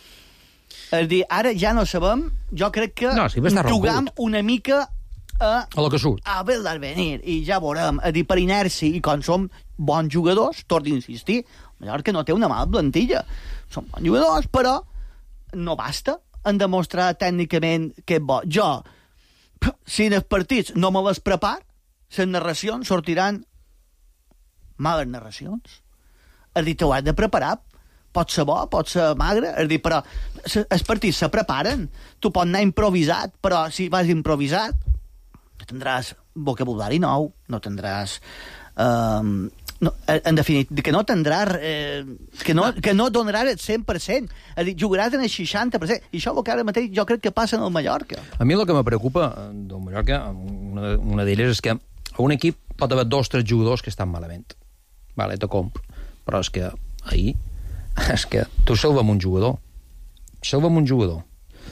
És dir, ara ja no sabem, jo crec que no, si jugam una mica a, a lo que surt. A veure venir, i ja veurem. És dir, per inèrcia, i com som bons jugadors, torno a insistir, Mallorca no té una mala plantilla. Són bons jugadors, però no basta en demostrar tècnicament que és bo. Jo, si en els partits no me les prepar, les narracions sortiran males narracions. És dir, t'ho has de preparar. Pot ser bo, pot ser magre, és dir, però els partits se preparen. Tu pots anar improvisat, però si vas improvisat no tindràs vocabulari nou, no tindràs Uh, no, en definitiva, que no tindrà... Eh, que, no, que no donarà el cent per cent. És a dir, jugaràs en el seixanta per cent. I això el que ara mateix jo crec que passa en el Mallorca. A mi el que me preocupa del Mallorca, una, una d'elles, és que a un equip pot haver dos o tres jugadors que estan malament. Vale, te compro. Però és que ahir, és que tu salva'm un jugador. Salva'm un jugador.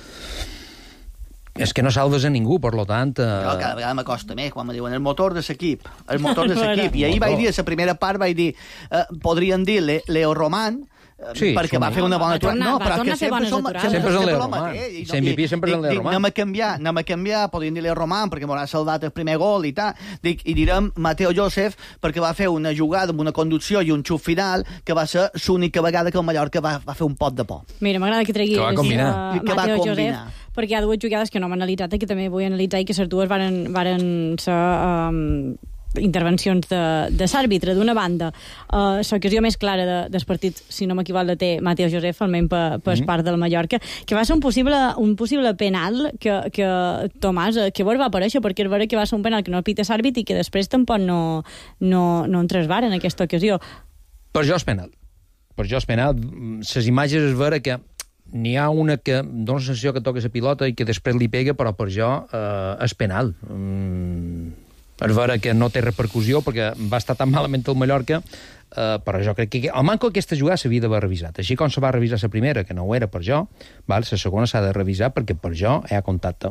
És que no salves a ningú, per lo tant... Eh... Jo cada vegada m'acosta més, quan me diuen el motor de l'equip, el motor de l'equip. I ahir vaig dir, a la primera part, vaig dir, eh, podrien dir Le, Leo Román, sí, perquè va fer una bona aturada. No, però que sempre som... Sempre és el Leo Román. M V P sempre és el Leo Román. Anem a canviar, anem a canviar, podríem dir Leo Román, perquè m'haurà salvat el primer gol i tal. Dic, i direm Mateo Joseph, perquè va fer una jugada amb una conducció i un xut final, que va ser l'única vegada que el Mallorca va, va fer un pot de por. Mira, m'agrada que tregui... Que va combinar. Uh, que va Mateo combinar. Joseph, perquè hi ha dues jugades que no hem analitzat i que també vull analitzar i que les dues varen, varen ser um, intervencions de, de l'àrbitre. D'una banda, uh, l'ocasió més clara de, del partit, si no m'equivoc, la té Mateo Joseph, almenys per, per mm -hmm. part del Mallorca, que va ser un possible, un possible penal que, que Tomàs, que vos va aparèixer, perquè és vera que va ser un penal que no el pita l'àrbit i que després tampoc no, no, no en trasbar en aquesta ocasió. Per jo és penal. Per jo és penal. Les imatges és vera que n'hi ha una que dona la sensació que toca la pilota i que després li pega, però per jo eh, és penal. Mm, és vera que no té repercussió perquè va estar tan malament el Mallorca, eh, però jo crec que el manco aquesta jugada s'havia d'haver revisat. Així com se va revisar la primera, que no ho era per jo, val, la segona s'ha de revisar perquè per jo hi ha contacte.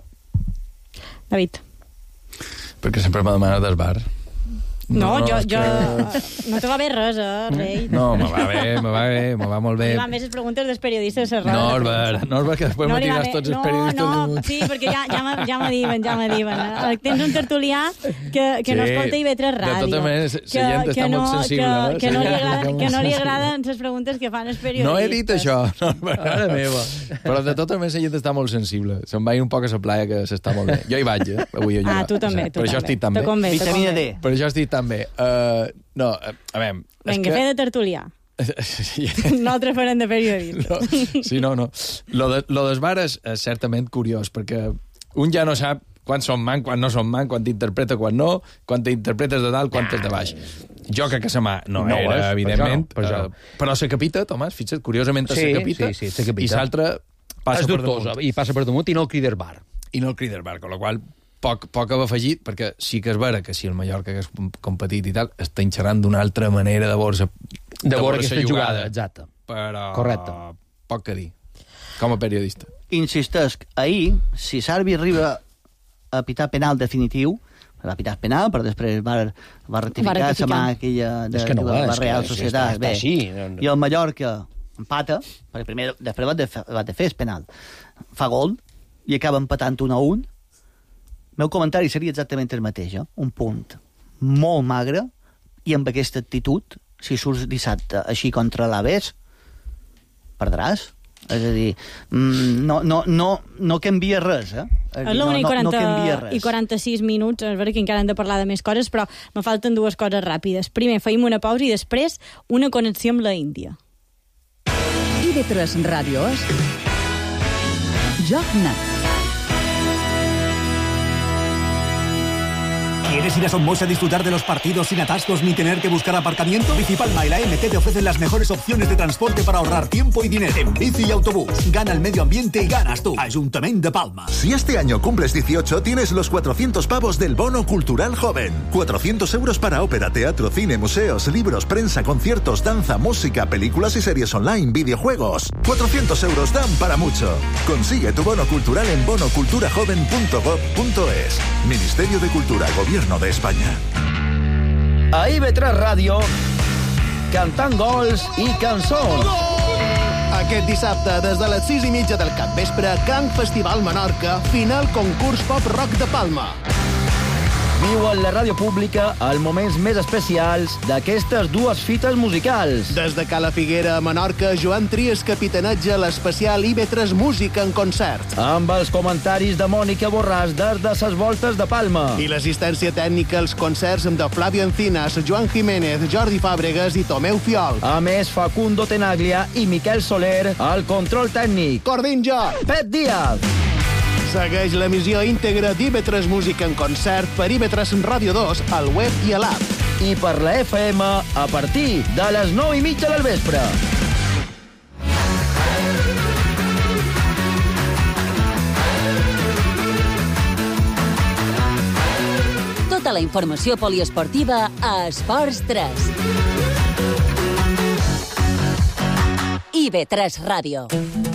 David. Perquè sempre m'ha demanat del bar. No, no, jo, jo... Que... No te va bé res, eh, rei? No, me va bé, me va bé, me va molt bé. Li van més les preguntes dels periodistes de no, Norbert, Norbert, que després no, me tiràs tots els periodistes no, damunt. No, sí, perquè ja, ja, me, ja me diuen, ja me diuen. Tens un tertulià que, que sí, no escolta I V tres Ràdio. De tota manera, la gent està no, molt sensible. Que, que, no li agrada, que no li agraden les preguntes que fan els periodistes. No he dit això, Norbert. Ara meva. Però de tota manera, la gent està molt sensible. Se'n va ir un poc a la playa, que s'està molt bé. Jo hi vaig, eh? Avui a jugar. Ah, tu també, tu per això estic tan bé. Vitamina D. Per això estic tan bé. Uh, no, a veure... Vinga, que... fer de tertulià. Nosaltres farem de periodistes. No, sí, no, no. Lo, de, lo des bar és, és certament curiós, perquè un ja no sap quan són man, quan no són man, quan t'interpreta, quan no, quan t'interpretes de dalt, quan t'és de baix. Jo crec que sa mà no, no era, és, evidentment, per jo, no, per uh, però se capita, Tomàs, fixa't, curiosament se sí, capita, sí, sí, capita, i l'altre passa és per dubtosa, damunt. I passa per damunt i no el crida el bar. I no el crida el bar, amb la qual poc, poc ha afegit, perquè sí que és vera que si el Mallorca que és competit i tal, està enxerrant d'una altra manera de veure de veure aquesta jugada, exacte. Però correcte. Poc que dir, com a periodista. Insistesc, ahir, si Sarbi arriba a pitar penal definitiu, va pitar penal, però després va, va rectificar la mà aquella de, que no de la és, Real que Societat. Bé, així. I el Mallorca empata, perquè primer, després va de, va de fer el penal. Fa gol i acaba empatant un a un. El meu comentari seria exactament el mateix, eh? Un punt molt magre, i amb aquesta actitud, si surts dissabte així contra l'Aves, perdràs. És a dir, no, no, no, no canvia res, eh? És no, no, no canvia res. I quaranta-sis minuts, és veritat que encara hem de parlar de més coses, però me falten dues coses ràpides. Primer, feim una pausa i després una connexió amb la Índia. I V tres Ràdio és Joc Net. ¿Quieres ir a Somos a disfrutar de los partidos sin atascos ni tener que buscar aparcamiento? Bicipalma y la M T te ofrecen las mejores opciones de transporte para ahorrar tiempo y dinero. En bici y autobús, gana el medio ambiente y ganas tú. Ayuntamiento de Palma. Si este año cumples dieciocho, tienes los cuatrocientos pavos del Bono Cultural Joven. cuatrocientos euros para ópera, teatro, cine, museos, libros, prensa, conciertos, danza, música, películas y series online, videojuegos. cuatrocientos euros dan para mucho. Consigue tu bono cultural en bono cultura joven punto gob punto es. Ministerio de Cultura, Gobierno de España. A I V tres Ràdio, cantant gols i cançons. Aquest dissabte, des de les sis i mitja del capvespre, Can Festival Menorca, final concurs pop-rock de Palma. Viu en la ràdio pública els moments més especials d'aquestes dues fites musicals. Des de Cala Figuera a Menorca, Joan Trias capitaneja l'especial I V tres Música en concert. Amb els comentaris de Mònica Borràs des de ses voltes de Palma. I l'assistència tècnica als concerts de Flavio Encinas, Joan Jiménez, Jordi Fàbregas i Tomeu Fiol. A més, Facundo Tenaglia i Miquel Soler al control tècnic. Cordinjo. Pep Díaz. Segueix l'emissió íntegra d'I V tres Música en concert per I V tres Ràdio dos al web i a l'app. i per la F M a partir de les nou i mitja del vespre. Tota la informació poliesportiva a Esports tres. I B tres Ràdio.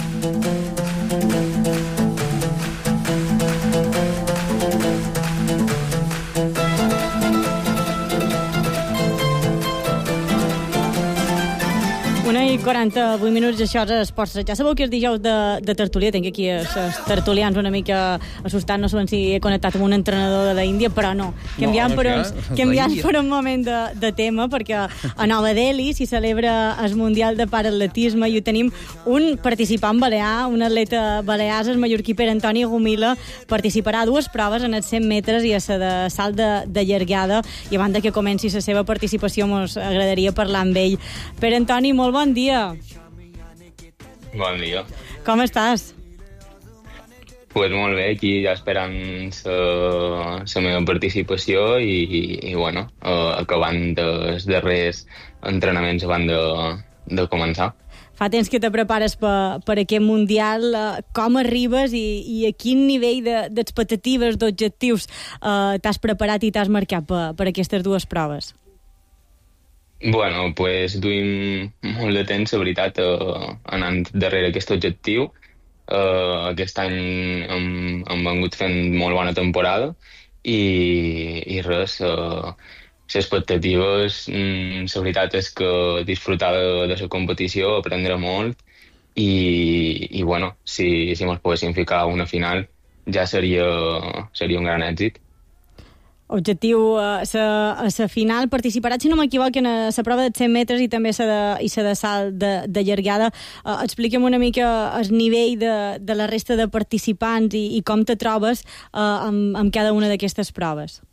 Una i quaranta-vuit minuts, això és Esports. Ja sabeu que és dijous de, de tertúlia. Tinc aquí els, els tertulians una mica assustats. No sabem si he connectat amb un entrenador de l'Índia, però no. Canviant, no, per, uns, canviant per un moment de, de tema, perquè a Nova Delhi s'hi celebra el Mundial de Paratletisme i ho tenim un participant balear, un atleta balear, el mallorquí Pere Antoni Gomila, participarà a dues proves en els cent metres i a la de salt de, de llargada, i abans que comenci la seva participació ens agradaria parlar amb ell. Pere Antoni, molt bon dia. Bon dia. Com estàs? Pues molt bé, aquí ja esperant la meva participació i, i, i bueno, uh, acabant dels darrers entrenaments abans de, de començar. Fa temps que te prepares per, per aquest Mundial. Com arribes i, i a quin nivell de, d'expectatives, d'objectius uh, t'has preparat i t'has marcat per, per aquestes dues proves? Bueno, pues duim molt de temps, la veritat, uh, anant darrere aquest objectiu. Uh, aquest any hem, hem vengut fent molt bona temporada i, i res, uh, les expectatives, mm, la veritat és que disfrutar de, de la competició, aprendre molt i, i bueno, si, si ens poguéssim ficar a una final ja seria, seria un gran èxit. Objectiu a la final. Participaràs, si no m'equivoco, en la prova de cent metres i també la de, i la de salt de, de llargada. Uh, expliquem una mica el nivell de, de la resta de participants i, i com te trobes uh, amb, amb cada una d'aquestes proves.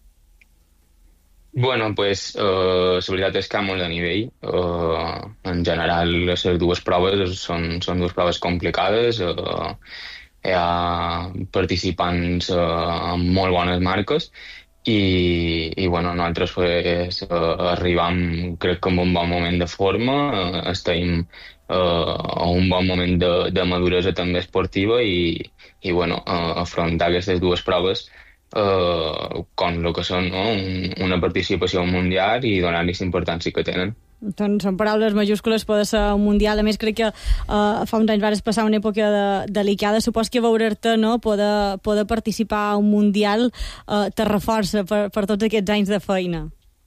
Bueno, pues, uh, la veritat és que hi ha molt de nivell. Uh, en general, les dues proves són, són dues proves complicades. Uh, hi ha participants uh, amb molt bones marques i, i bueno, nosaltres pues, uh, arribam, crec que en un bon moment de forma, uh, estem uh, a un bon moment de, de maduresa també esportiva i, i bueno, uh, afrontar aquestes dues proves uh, com el que són, no? Un, una participació mundial i donar-li la importància que tenen. Doncs són paraules majúscules per ser un Mundial. A més, crec que uh, fa uns anys vas passar una època de, delicada. Supos que veure'te, no?, poder, poder participar a un Mundial uh, te reforça per, per tots aquests anys de feina.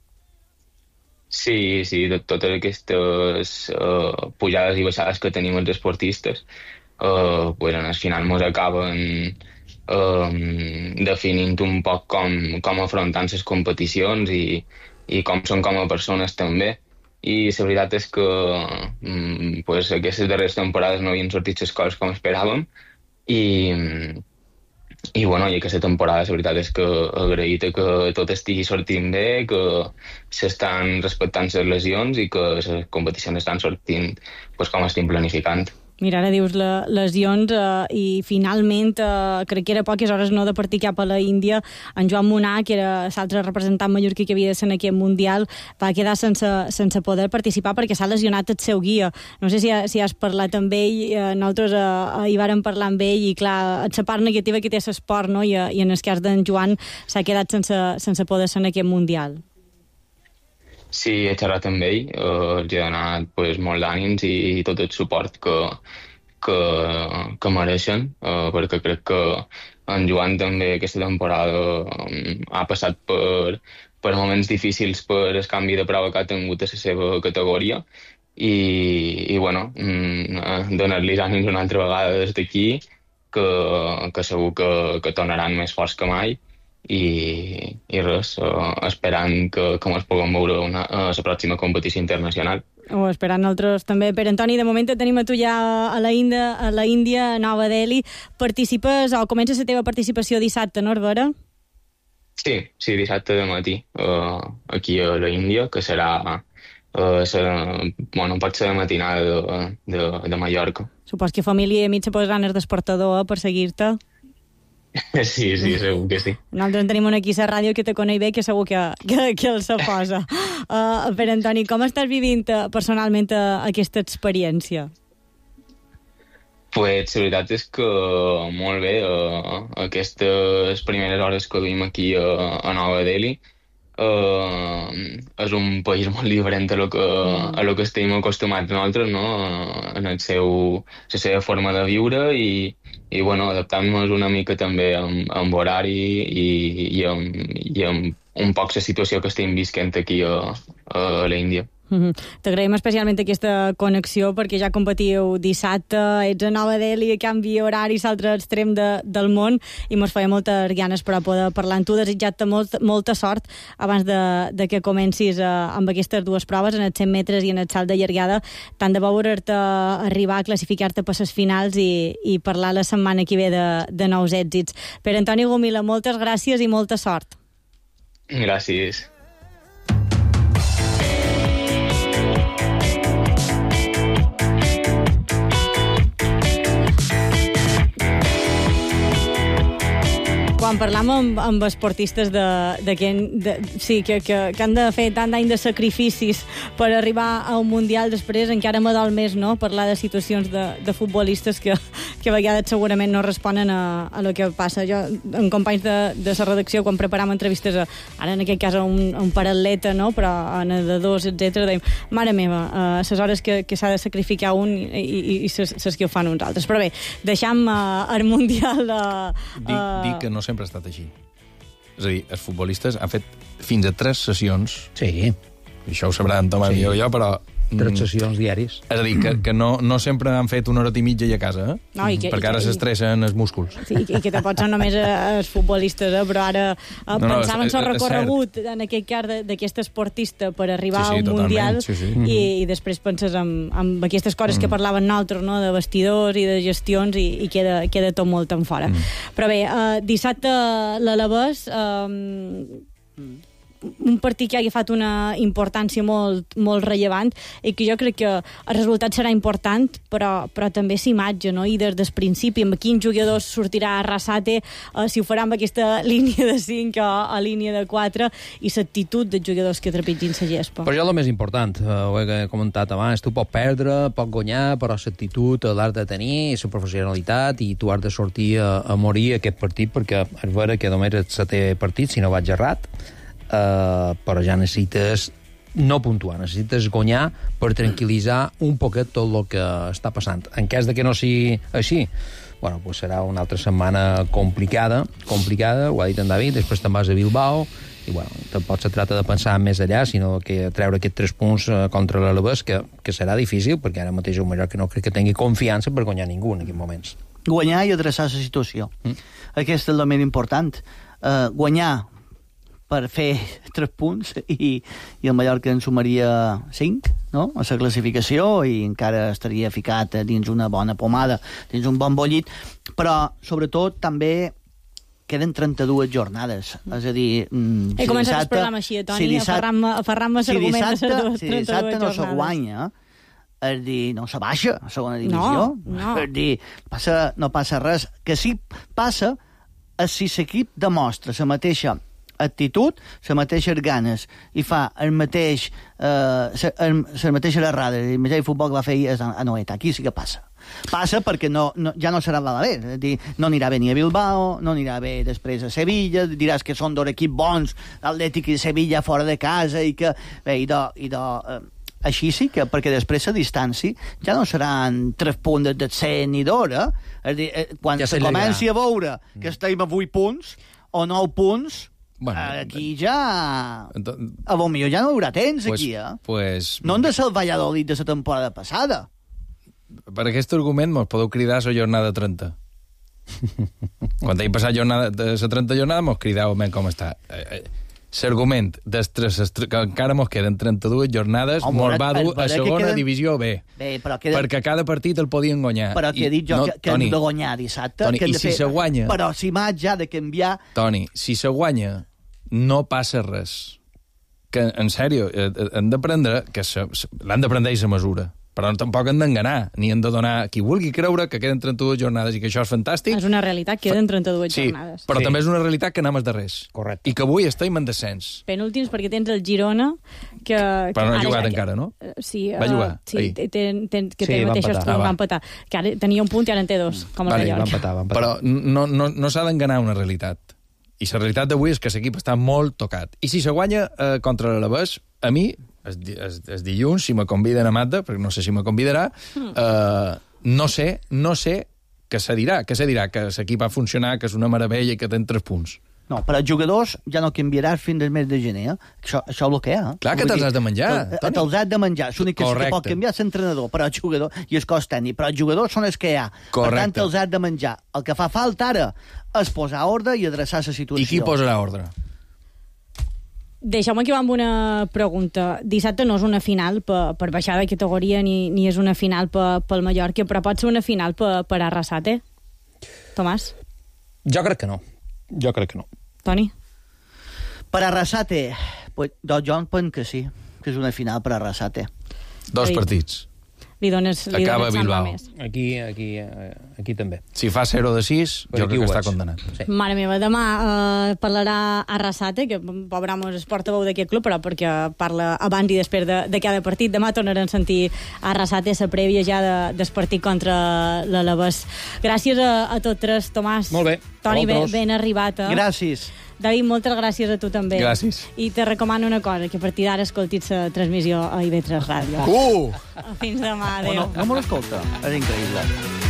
Sí, sí, de totes aquestes uh, pujades i baixades que tenim els esportistes, uh, pues en el final mos acaben uh, definint un poc com, com afrontant les competicions i, i com són com a persones també. I la veritat és que mm, pues, aquestes darreres temporades no havien sortit les coses com esperàvem i, i, bueno, i aquesta temporada la veritat és que agraït que tot estigui sortint bé, que s'estan respectant les lesions i que les competicions estan sortint pues, com estem planificant. Mira, ara dius la, lesions eh, i finalment, eh, crec que era poques hores no de partir cap a la Índia, en Joan Munà, que era l'altre representant mallorquí que havia de ser en aquest Mundial, va quedar sense, sense poder participar perquè s'ha lesionat el seu guia. No sé si, ha, si has parlat amb ell, eh, nosaltres eh, hi vàrem parlar amb ell i clar, la part negativa que té l'esport, no? I, i en el cas d'en Joan s'ha quedat sense, sense poder ser en aquest Mundial. Sí, he xerrat amb ell, uh, els he donat pues, molt d'ànims i, i tot el suport que, que, que mereixen, uh, perquè crec que en Joan també aquesta temporada um, ha passat per, per moments difícils per el canvi de prova que ha tingut a la seva categoria i, i bueno, mm, donar-li ànims una altra vegada des d'aquí, que, que segur que, que tornaran més forts que mai. I, i res, uh, esperant que, que ens puguem veure una, a la pròxima competició internacional. O esperant altres també. Pere Antoni, de moment et tenim a tu ja a la Índia, a la Índia, a Nova Delhi. Participes, o comences la teva participació dissabte, no, Herbera? Sí, sí, dissabte de matí, uh, aquí a la Índia, que serà, uh, serà bueno, pot ser de matinada de, de, de Mallorca. Supos que família i amics se posaran el despertador eh, per seguir-te. Sí, sí, segur que sí. Nosaltres en tenim un aquí a la ràdio que te coneix bé, que segur que, que, que el se posa. Uh, Pere Antoni, com estàs vivint uh, personalment uh, aquesta experiència? Pues la veritat és que molt bé. Uh, aquestes primeres hores que vivim aquí a, a Nova Delhi uh, és un país molt diferent a lo que, a lo que estem acostumats nosaltres, no? En el seu, la seva forma de viure i, i bueno, adaptant-nos una mica també amb, amb horari i, i, amb, i amb un poc la situació que estem visquent aquí a, a l'Índia. Mm-hmm. T'agraïm especialment aquesta connexió perquè ja competiu dissabte, ets a Nova Delhi, canvi horari a l'altre extrem de, del món i mos feia moltes ganes per poder parlar amb tu, desitjat-te molt, molta sort abans de, de que comencis eh, amb aquestes dues proves, en els cent metres i en el salt de llargada, tant de veure't arribar a classificar-te per les finals i, i parlar la setmana que ve de, de nous èxits. Pere Antoni Gomila, moltes gràcies i molta sort. Gràcies. Quan parlam amb, amb esportistes de, de que, de, sí, que, que, que han de fer tant d'any de sacrificis per arribar a un Mundial, després encara me dol més, no?, parlar de situacions de, de futbolistes que, que a vegades segurament no responen a, a lo que passa. Jo, amb companys de, de la redacció, quan preparam entrevistes, a, ara en aquest cas a un, a un paratleta, no?, però a nedadors, etcètera, deim, mare meva, a les hores que, que s'ha de sacrificar un i, i, i ses, ses que ho fan uns altres. Però bé, deixam uh, el Mundial... Uh, dic, dic que no sempre ha estat així. És a dir, els futbolistes han fet fins a tres sessions. Sí. Això ho sabrà en Tomàs sí. i jo, però... Tres sessions diaris. És a dir, que, que no, no sempre han fet una hora i mitja i a casa, eh? No, i que, perquè ara s'estressen els músculs. Sí, i que te pots ser només els futbolistes, eh? Però ara eh, no, pensava no, en el recorregut, en aquest cas, d'aquest esportista per arribar sí, sí, a un Mundial, sí, sí. I, i després penses en, en aquestes coses mm. que parlaven nosaltres, no?, de vestidors i de gestions, i, i queda, queda tot molt en fora. Mm. Però bé, eh, dissabte l'Alavés... Eh, un partit que ha agafat una importància molt, molt rellevant i que jo crec que el resultat serà important, però, però també s'imatge, no? I des del principi, amb quins jugadors sortirà Arrasate, eh, si ho farà amb aquesta línia de cinc o a línia de quatre, i l'actitud dels jugadors que trepitgin la gespa. Però ja el més important, eh, ho he comentat abans, tu pots perdre, pots guanyar, però l'actitud l'has de tenir, la professionalitat, i tu has de sortir a, a morir aquest partit, perquè és vera que només és el setè partit, si no vaig errat, Uh, però ja necessites no puntuar, necessites guanyar per tranquil·litzar un poquet tot el que està passant. En cas de que no sigui així, bueno, pues serà una altra setmana complicada, complicada, ho ha dit en David, després te'n vas a Bilbao, i bueno, tampoc se trata de pensar més allà, sinó que treure aquests tres punts uh, contra l'Alavés, que, que serà difícil, perquè ara mateix el Mallorca no crec que tingui confiança per guanyar ningú en aquests moments. Guanyar i adreçar la situació. Mm. Aquest és el més important. Uh, guanyar per fer tres punts i, i el Mallorca en sumaria cinc, no?, a la classificació, i encara estaria ficat dins una bona pomada, dins un bon bollit, però sobretot també queden trenta-dues jornades, és a dir... Mm, He si començat dissabte, el programa així, Toni, si dissabte, aferram-me si l'argument de les trenta-dues si dissabte no se jornades. guanya, és dir, no se baixa a segona divisió, no, no. és dir, passa, no passa res, que sí passa és si l'equip demostra la mateixa actitud, les mateixes ganes, i fa el mateix eh, les mateixes errades, el mateix futbol que va fer a Noeta. Aquí sí que passa. Passa perquè no, no, ja no serà l'Alavés, és a dir, no anirà bé ni a Bilbao, no anirà bé després a Sevilla, diràs que són dos equips bons, l'Atlètic i Sevilla fora de casa, i que... Bé, i de, i de, eh, així sí que, perquè després a distància ja no seran tres punts de cent ni d'hora, és a dir, quan ja se comenci a veure que estem a vuit punts o nou punts, bueno, aquí ja... A bon millor ja no hi haurà temps, pues, aquí, eh? Pues... No hem de ser el Valladolid de la temporada passada. Per aquest argument mos podeu cridar a la jornada trenta. Quan hagi passat jornada, la trenta jornada mos crideu ben com està. L'argument que encara mos queden trenta-dues jornades, oh, mos va dur a segona queden... divisió B. Bé, però queden... Perquè cada partit el podien guanyar. Però que he dit jo no, que, que Toni, hem de guanyar dissabte. Toni, que i si fer... se guanya... Però si m'haig ja de canviar... Toni, si se guanya, no passa res. Que, en sèrio, hem d'aprendre que l'han de prendre la mesura. però tampoc hem d'enganar, ni hem de donar... Qui vulgui creure que queden trenta-dues jornades i que això és fantàstic... És una realitat, queden trenta-dues sí, jornades. Però Sí. també és una realitat que anem als darrers. Correcte. I que avui estem en descens. Penúltims perquè tens el Girona, que... Però no ha que jugat ja- encara, no? Eh, Sí, Va eh, jugar, sí, ahir. té, té, que Sí, té va mateixos empatar. punts, Ah, va. va empatar. Que ara tenia un punt i ara en té dos, com el Vale, Mallorca. Va empatar, va empatar. Però no, no, no s'ha d'enganar una realitat. I la realitat d'avui és que l'equip està molt tocat. I si se guanya eh, contra l'Alavés, a mi, es, es, es dilluns, si me conviden a Mata, perquè no sé si me convidarà, eh, no sé, no sé què se dirà. Què se dirà? Que l'equip va funcionar, que és una meravella i que té tres punts. No, però els jugadors ja no canviaràs fins al mes de gener, eh? Això, això és el que hi ha. Clar que Vull te'ls dir, has de menjar, te- Toni. Te'ls has de menjar. L'únic que, sí que Correcte. pot canviar és l'entrenador, però el jugador i el cos tècnic, però els jugadors són els que hi ha. Per Correcte. tant, te'ls has de menjar. El que fa falta ara és posar ordre i adreçar la situació. I qui posarà ordre? Deixeu-me acabar amb una pregunta. Dissabte no és una final per, per baixar de categoria ni, ni és una final per, pel Mallorca, però pot ser una final per, per Arrasate? Tomàs? Jo crec que no. Jo crec que no. Toni? Per Arrasate, pues, doncs jo penso que sí, que és una final per Arrasate. Dos Ei. partits. Li dones, li Acaba dones sembla Bilbao. més. Aquí, aquí, eh, aquí també. Si fa zero de sis, Però jo aquí crec que ho està veig. condenat. Sí. Mare meva, demà eh, parlarà Arrasate, que pobramos és portaveu d'aquest club, però perquè parla abans i després de, de cada partit. Demà tornarem a sentir Arrasate, la prèvia ja de, del partit contra l'Alavés. Gràcies a, a tots tres, Tomàs. Molt bé. Toni, A ben, vosaltres. ben arribat. Eh? Gràcies. David, moltes gràcies a tu també. Gràcies. I te recomano una cosa, que a partir d'ara escoltis la transmissió a I V tres Ràdio. Uh! Fins demà, Oh, adéu. no, no me l'escolta. És increïble.